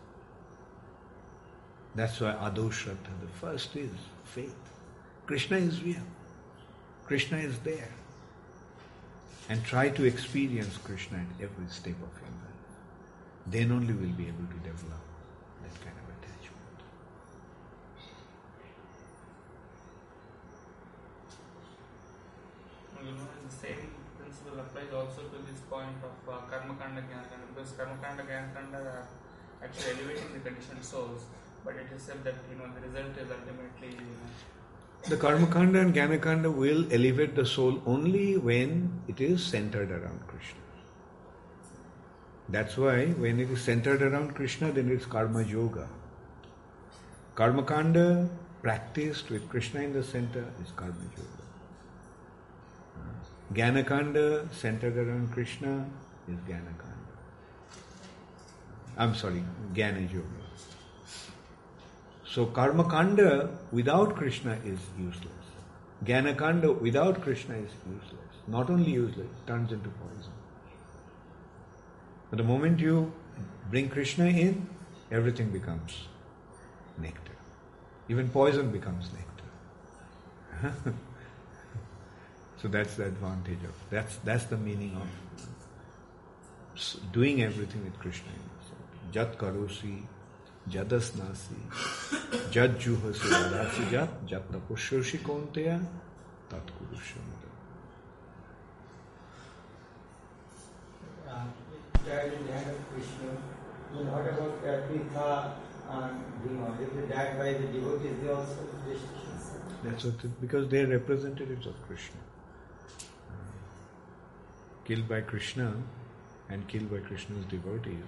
That's why Ado Shraddha, the first is faith. Krishna is real. Krishna is there. And try to experience Krishna at every step of your life. Then only we'll be able to develop that kind of attachment. The same principle applies also to this point of Karma Kanda, Jnana Kanda, because Karma Kanda, Jnana Kanda are actually elevating the conditioned souls, but it is said that the result is ultimately. The Karma Kanda and Jnana Kanda will elevate the soul only when it is centered around Krishna. That's why when it is centered around Krishna, then it's Karma Yoga. Karma Kanda practiced with Krishna in the center is Karma Yoga. Gyanakanda centered around Krishna is Gyanakanda. I'm sorry, Jnana Yoga. So Karmakanda without Krishna is useless. Gyanakanda without Krishna is useless. Not only useless, it turns into poison. But the moment you bring Krishna in, everything becomes nectar. Even poison becomes nectar. So that's the advantage of that's the meaning of doing everything with Krishna in yourself. Jat karosi, jadasnasi, jat juhasi radasi jat tapushoshi konteya, tat kurushamada. Died in the hand of Krishna. And what about Pritha and Bhima? If they died by the devotees, they also restrictions. That's what because they are representatives of Krishna. Killed by Krishna and killed by Krishna's devotees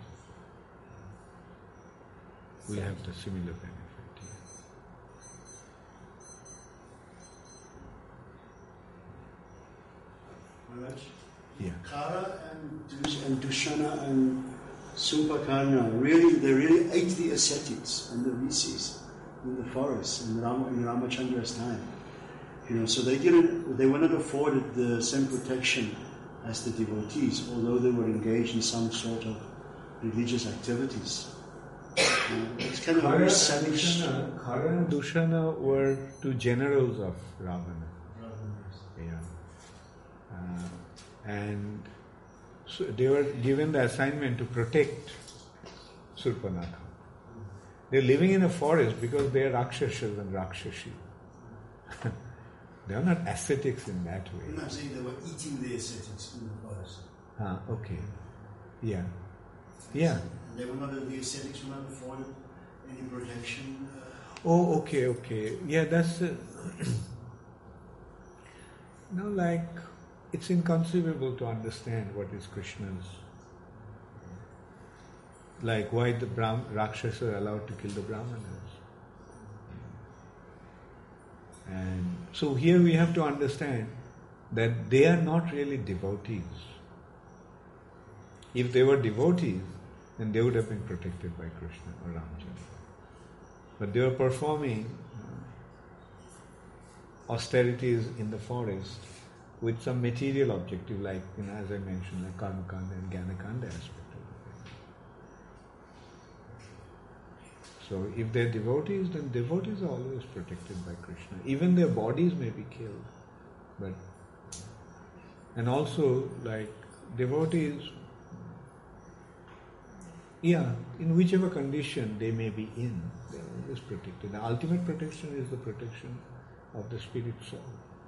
will have the similar benefit. Maharaj? Yeah. Kara and Dushana and Sumpakarna they really ate the ascetics and the rishis in the forest in Ramachandra's time. So they were not afforded the same protection as the devotees, although they were engaged in some sort of religious activities. It's kind of a very savage. Khara and Dushana were two generals of Ravana. Yeah. And so they were given the assignment to protect Surpanakha. They're living in a forest because they are Rakshasas and Rakshashi. They are not ascetics in that way. I'm saying they were eating the ascetics in the forest. Okay. Yeah. Yeah. They were not, the ascetics were not afforded any protection. Oh, okay. Yeah, that's... it's inconceivable to understand what is Krishna's... Like why the Rakshasas are allowed to kill the Brahmanas. And so here we have to understand that they are not really devotees. If they were devotees, then they would have been protected by Krishna or Ramachandra. But they were performing austerities in the forest with some material objective, like, as I mentioned, like Karmakanda and Gyanakanda aspect of it. So if they're devotees, then devotees are always protected by Krishna. Even their bodies may be killed. And also, like, devotees, in whichever condition they may be in, they're always protected. The ultimate protection is the protection of the spirit soul.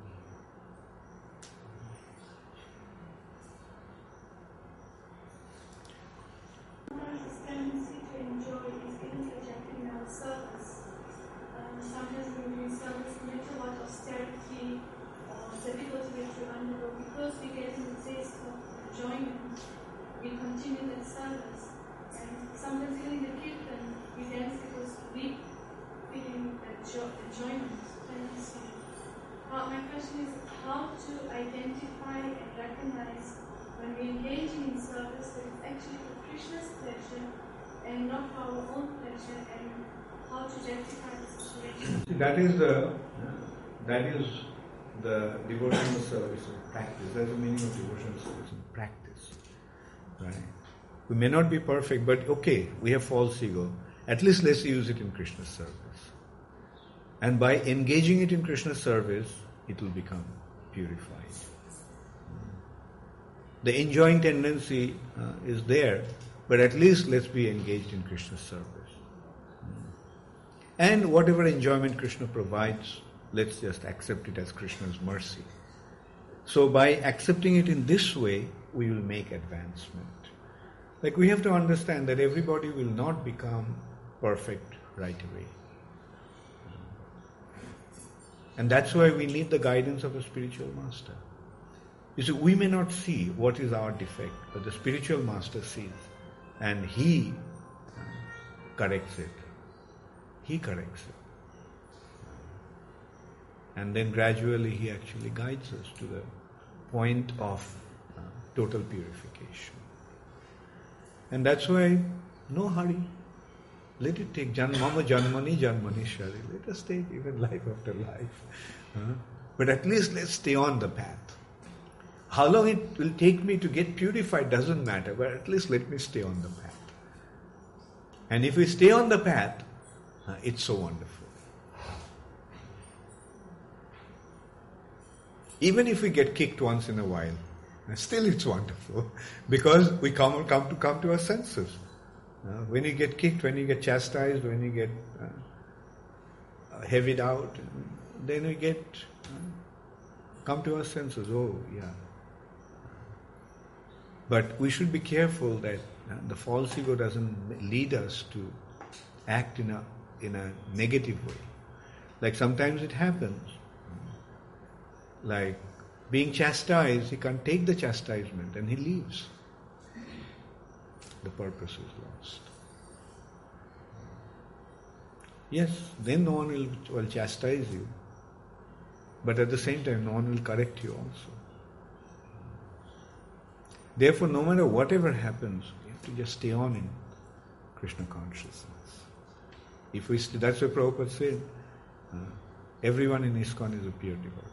This tendency to enjoy is interjected in our service. Sometimes when we service, no matter what austerity or difficulty we have to undergo, because we get in the taste of enjoyment, we continue that service. And sometimes even the kirtan, we dance because we feeling enjoyment. My question is how to identify and recognize when we engage in service that it's actually for Krishna's pleasure and not for our own pleasure, and how to rectify the situation. That is the devotional service in practice. That's the meaning of devotional service in practice. Right? We may not be perfect, but okay, we have false ego. At least let's use it in Krishna's service. And by engaging it in Krishna's service, it will become purified. The enjoying tendency is there, but at least let's be engaged in Krishna's service. And whatever enjoyment Krishna provides, let's just accept it as Krishna's mercy. So by accepting it in this way, we will make advancement. Like, we have to understand that everybody will not become perfect right away. And that's why we need the guidance of a spiritual master. You see, we may not see what is our defect, but the spiritual master sees, and he corrects it. He corrects it. And then gradually he actually guides us to the point of total purification. And that's why no hurry. Let it take Janmama Janmani Janmani Shari. Let us take even life after life. But at least let's stay on the path. How long it will take me to get purified doesn't matter, but at least let me stay on the path. And if we stay on the path, it's so wonderful. Even if we get kicked once in a while, still it's wonderful because we come to our senses. When you get kicked, when you get chastised, when you get heavied out, then we get come to our senses. Oh, yeah. But we should be careful that the false ego doesn't lead us to act in a negative way. Like sometimes it happens. Like being chastised, he can't take the chastisement and he leaves. The purpose is lost. Yes, then no one will chastise you. But at the same time, no one will correct you also. Therefore, no matter whatever happens, you have to just stay on in Krishna consciousness. That's what Prabhupada said. Everyone in ISKCON is a pure devotee.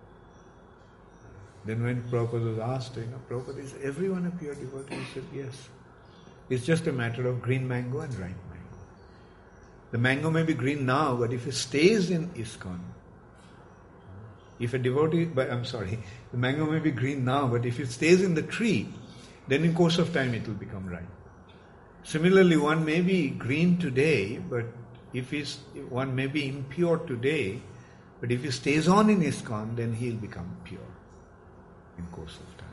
Then when Prabhupada was asked, Prabhupada, is everyone a pure devotee? He said, yes. It's just a matter of green mango and ripe mango. The mango may be green now, but if it stays in ISKCON, if a devotee, the mango may be green now, but if it stays in the tree, then in course of time it will become ripe. Similarly, one may be green today, but one may be impure today, but if he stays on in ISKCON, then he'll become pure in course of time.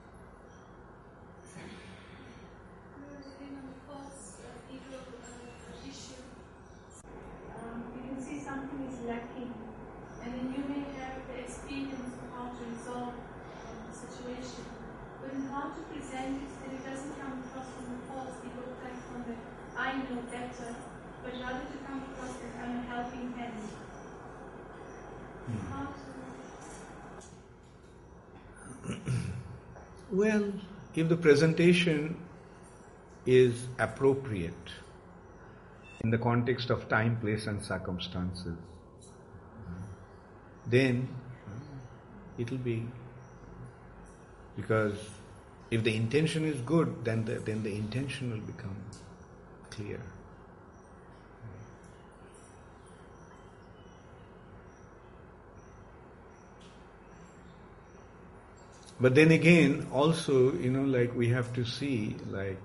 In the first ego issue, you can see something is lacking, and then you may have the experience of how to resolve the situation. But in how to present it, then it doesn't come across from the false ego platform that I know better, but rather to come across that I'm a helping hand. How to... Well, if the presentation is appropriate in the context of time, place and circumstances, then it will be, because if the intention is good, then the intention will become clear. But then again, also, like we have to see, like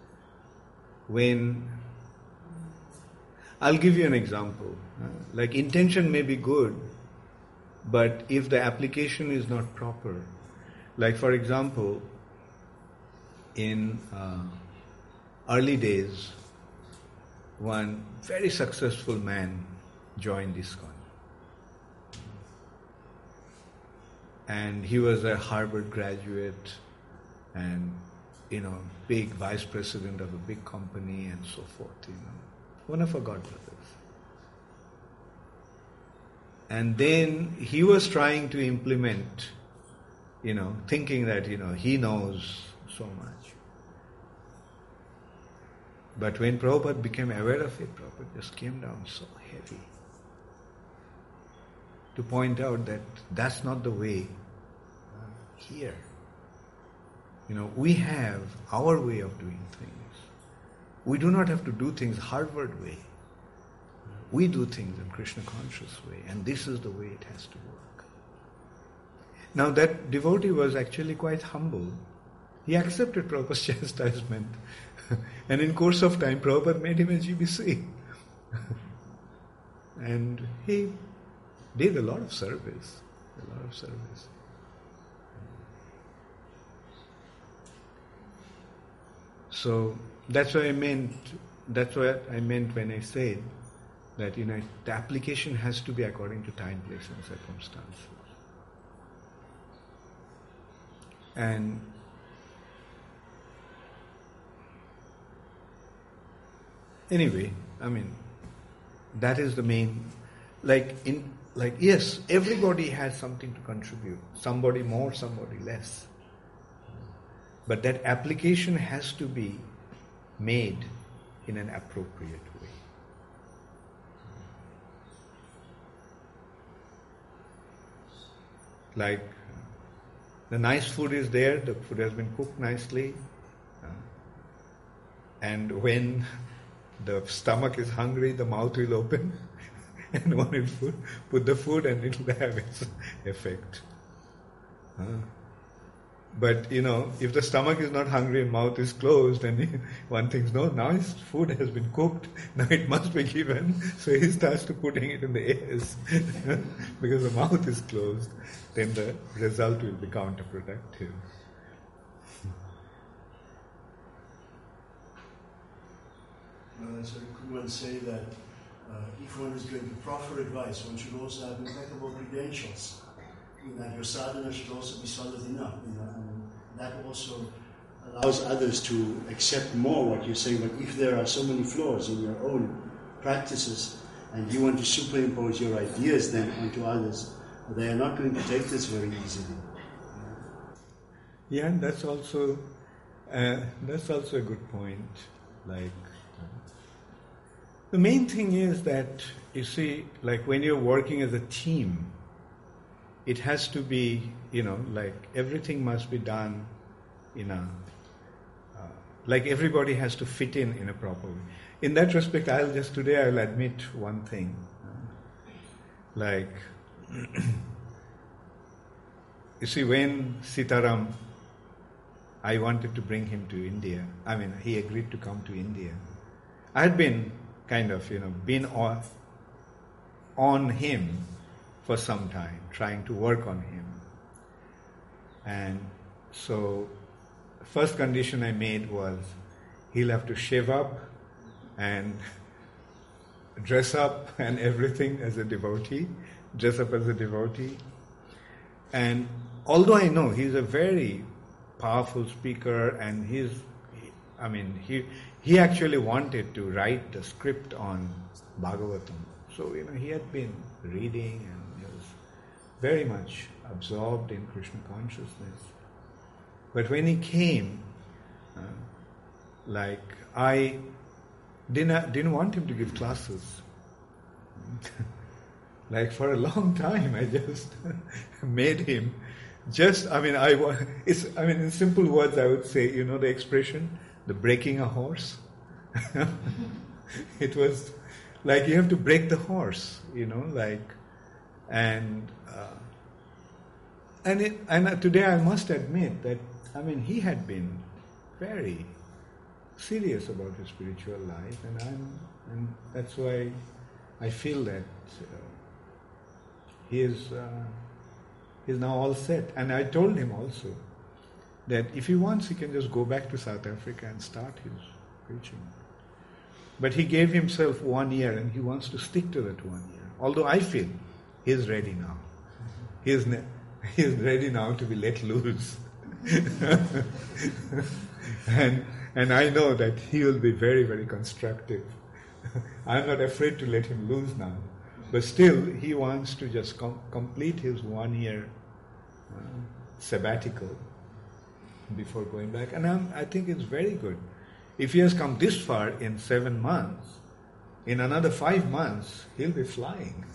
when, I'll give you an example. Like intention may be good, but if the application is not proper, like for example, in early days, one very successful man joined ISKCON. And he was a Harvard graduate and, big vice president of a big company and so forth, one of our godbrothers. And then he was trying to implement, thinking that, he knows so much. But when Prabhupada became aware of it, Prabhupada just came down so heavy to point out that that's not the way here. We have our way of doing things. We do not have to do things Harvard way. We do things in Krishna conscious way, and this is the way it has to work. Now that devotee was actually quite humble. He accepted Prabhupada's chastisement, and in course of time Prabhupada made him a GBC. And he did a lot of service. So that's what I meant when I said that the application has to be according to time, place and circumstances. And anyway, that is the main, like like, yes, everybody has something to contribute. Somebody more, somebody less. But that application has to be made in an appropriate way. Like, the nice food is there, the food has been cooked nicely, and when the stomach is hungry, the mouth will open, and one will put the food and it will have its effect. But, if the stomach is not hungry and mouth is closed, and one thinks, no, now his food has been cooked, now it must be given, so he starts to putting it in the ears because the mouth is closed, then the result will be counterproductive. So could one say that if one is going to proffer advice, one should also have impeccable credentials? That your sadhana should also be solid enough, and that also allows others to accept more what you're saying. But if there are so many flaws in your own practices, and you want to superimpose your ideas then onto others, they are not going to take this very easily. Yeah, and that's also a good point. Like, the main thing is that, you see, like when you're working as a team, it has to be, like everything must be done in a, like everybody has to fit in a proper way. In that respect, I'll admit one thing. Like, you see, when Sitaram, I wanted to bring him to India, he agreed to come to India. I had been kind of, been on him for some time, trying to work on him. And so, first condition I made was, he'll have to shave up and dress up and everything as a devotee, dress up as a devotee. And although I know he's a very powerful speaker, and he actually wanted to write the script on Bhagavatam. So, he had been reading and he was very much absorbed in Krishna consciousness. But when he came, I didn't want him to give classes. Like for a long time, I just made him in simple words, I would say, the expression, the breaking a horse. It was like you have to break the horse, and today I must admit that, he had been very serious about his spiritual life, and that's why I feel that he's now all set. And I told him also that if he wants, he can just go back to South Africa and start his preaching. But he gave himself 1 year, and he wants to stick to that 1 year. Although I feel he's ready now. He is ready now to be let loose. And I know that he will be very, very constructive. I'm not afraid to let him loose now. But still, he wants to just complete his 1 year sabbatical before going back. And I think it's very good. If he has come this far in 7 months, in another 5 months, he'll be flying.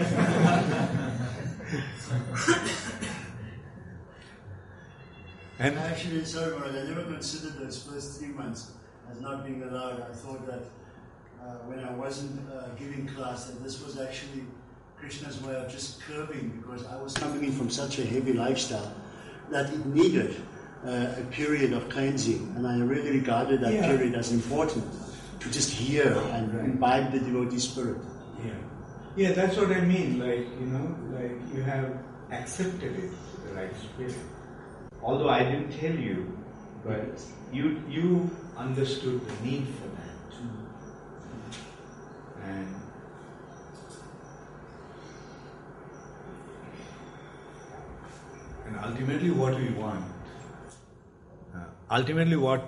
And actually, sorry, Maharaj, I never considered those first 3 months as not being allowed. I thought that when I wasn't giving class, that this was actually Krishna's way of just curbing, because I was coming in from such a heavy lifestyle that it needed a period of cleansing, and I really regarded that period as important to just hear and imbibe the devotee spirit. Yeah, that's what I mean. Like you have accepted it, the right spirit. Although I didn't tell you, but you understood the need for that. And ultimately what we want, ultimately what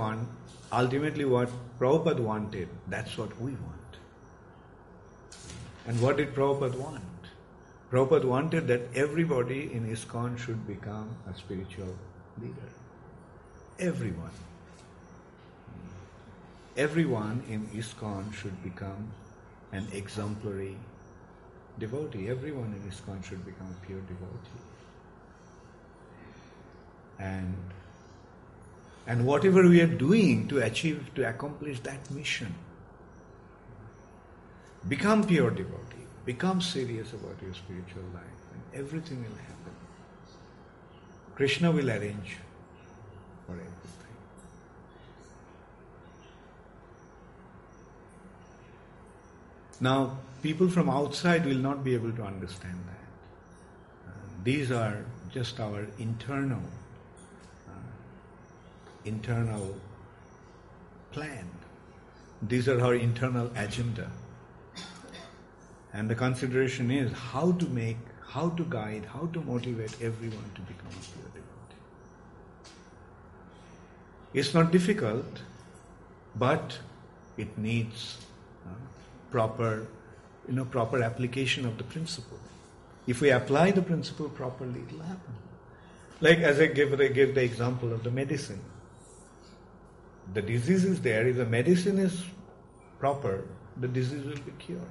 Prabhupada wanted, that's what we want. And what did Prabhupada want? Prabhupada wanted that everybody in ISKCON should become a spiritual leader. Everyone. Everyone in ISKCON should become an exemplary devotee. Everyone in ISKCON should become a pure devotee. And whatever we are doing to accomplish that mission, become pure devotee, become serious about your spiritual life, and everything will happen. Krishna will arrange for everything. Now, people from outside will not be able to understand that. These are just our internal plan. These are our internal agenda. And the consideration is how to guide, how to motivate everyone to become a pure devotee. It's not difficult, but it needs proper application of the principle. If we apply the principle properly, it will happen. Like as I gave the example of the medicine. The disease is there. If the medicine is proper, the disease will be cured.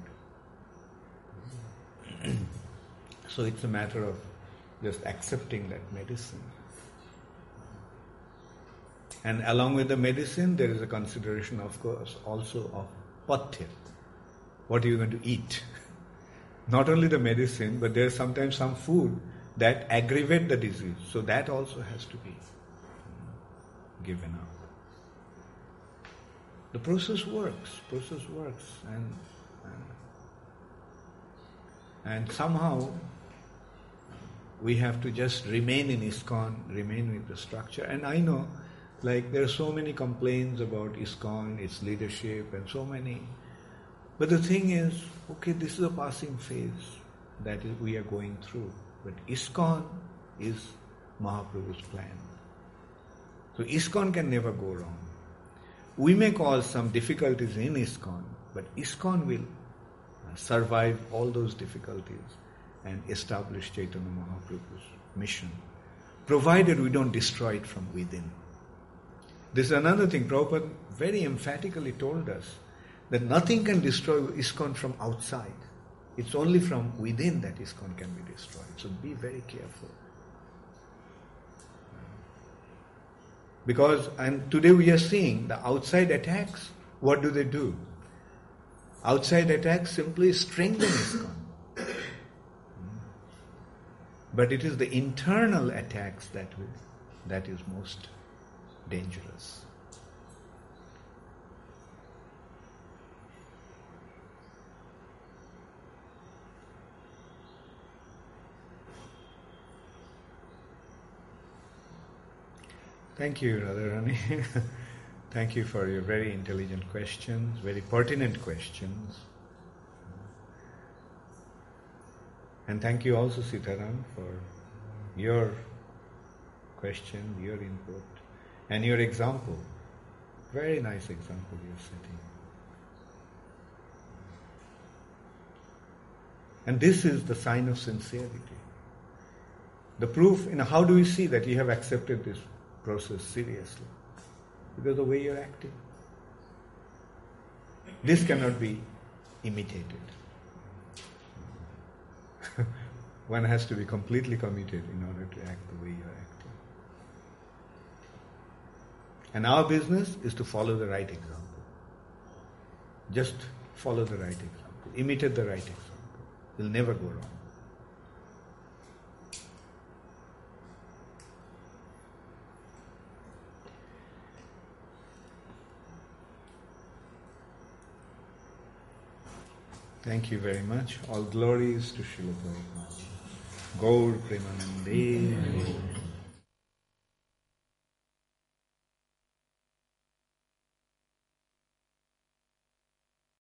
So it's a matter of just accepting that medicine. And along with the medicine, there is a consideration, of course, also of pathya. What are you going to eat? Not only the medicine, but there is sometimes some food that aggravate the disease. So that also has to be given up. The process works, and somehow we have to just remain in ISKCON, remain with the structure. And I know, there are so many complaints about ISKCON, its leadership, and so many. But the thing is, okay, this is a passing phase that we are going through. But ISKCON is Mahaprabhu's plan. So ISKCON can never go wrong. We may cause some difficulties in ISKCON, but ISKCON will survive all those difficulties and establish Chaitanya Mahaprabhu's mission, provided we don't destroy it from within. This is another thing. Prabhupada very emphatically told us that nothing can destroy ISKCON from outside. It's only from within that ISKCON can be destroyed. So be very careful. Because, and today we are seeing the outside attacks, what do? Outside attacks simply strengthen ISKCON. But it is the internal attacks that is most dangerous. Thank you, Radharani. Thank you for your very intelligent questions, very pertinent questions. And thank you also, Sitaram, for your question, your input, and your example. Very nice example you're setting. And this is the sign of sincerity. The proof, how do we see that you have accepted this process seriously? Because the way you're acting. This cannot be imitated. One has to be completely committed in order to act the way you're acting. And our business is to follow the right example. Just follow the right example. Imitate the right example. You'll never go wrong. Thank you very much. All glories to Srila Prabhupada. Gaur Premanande.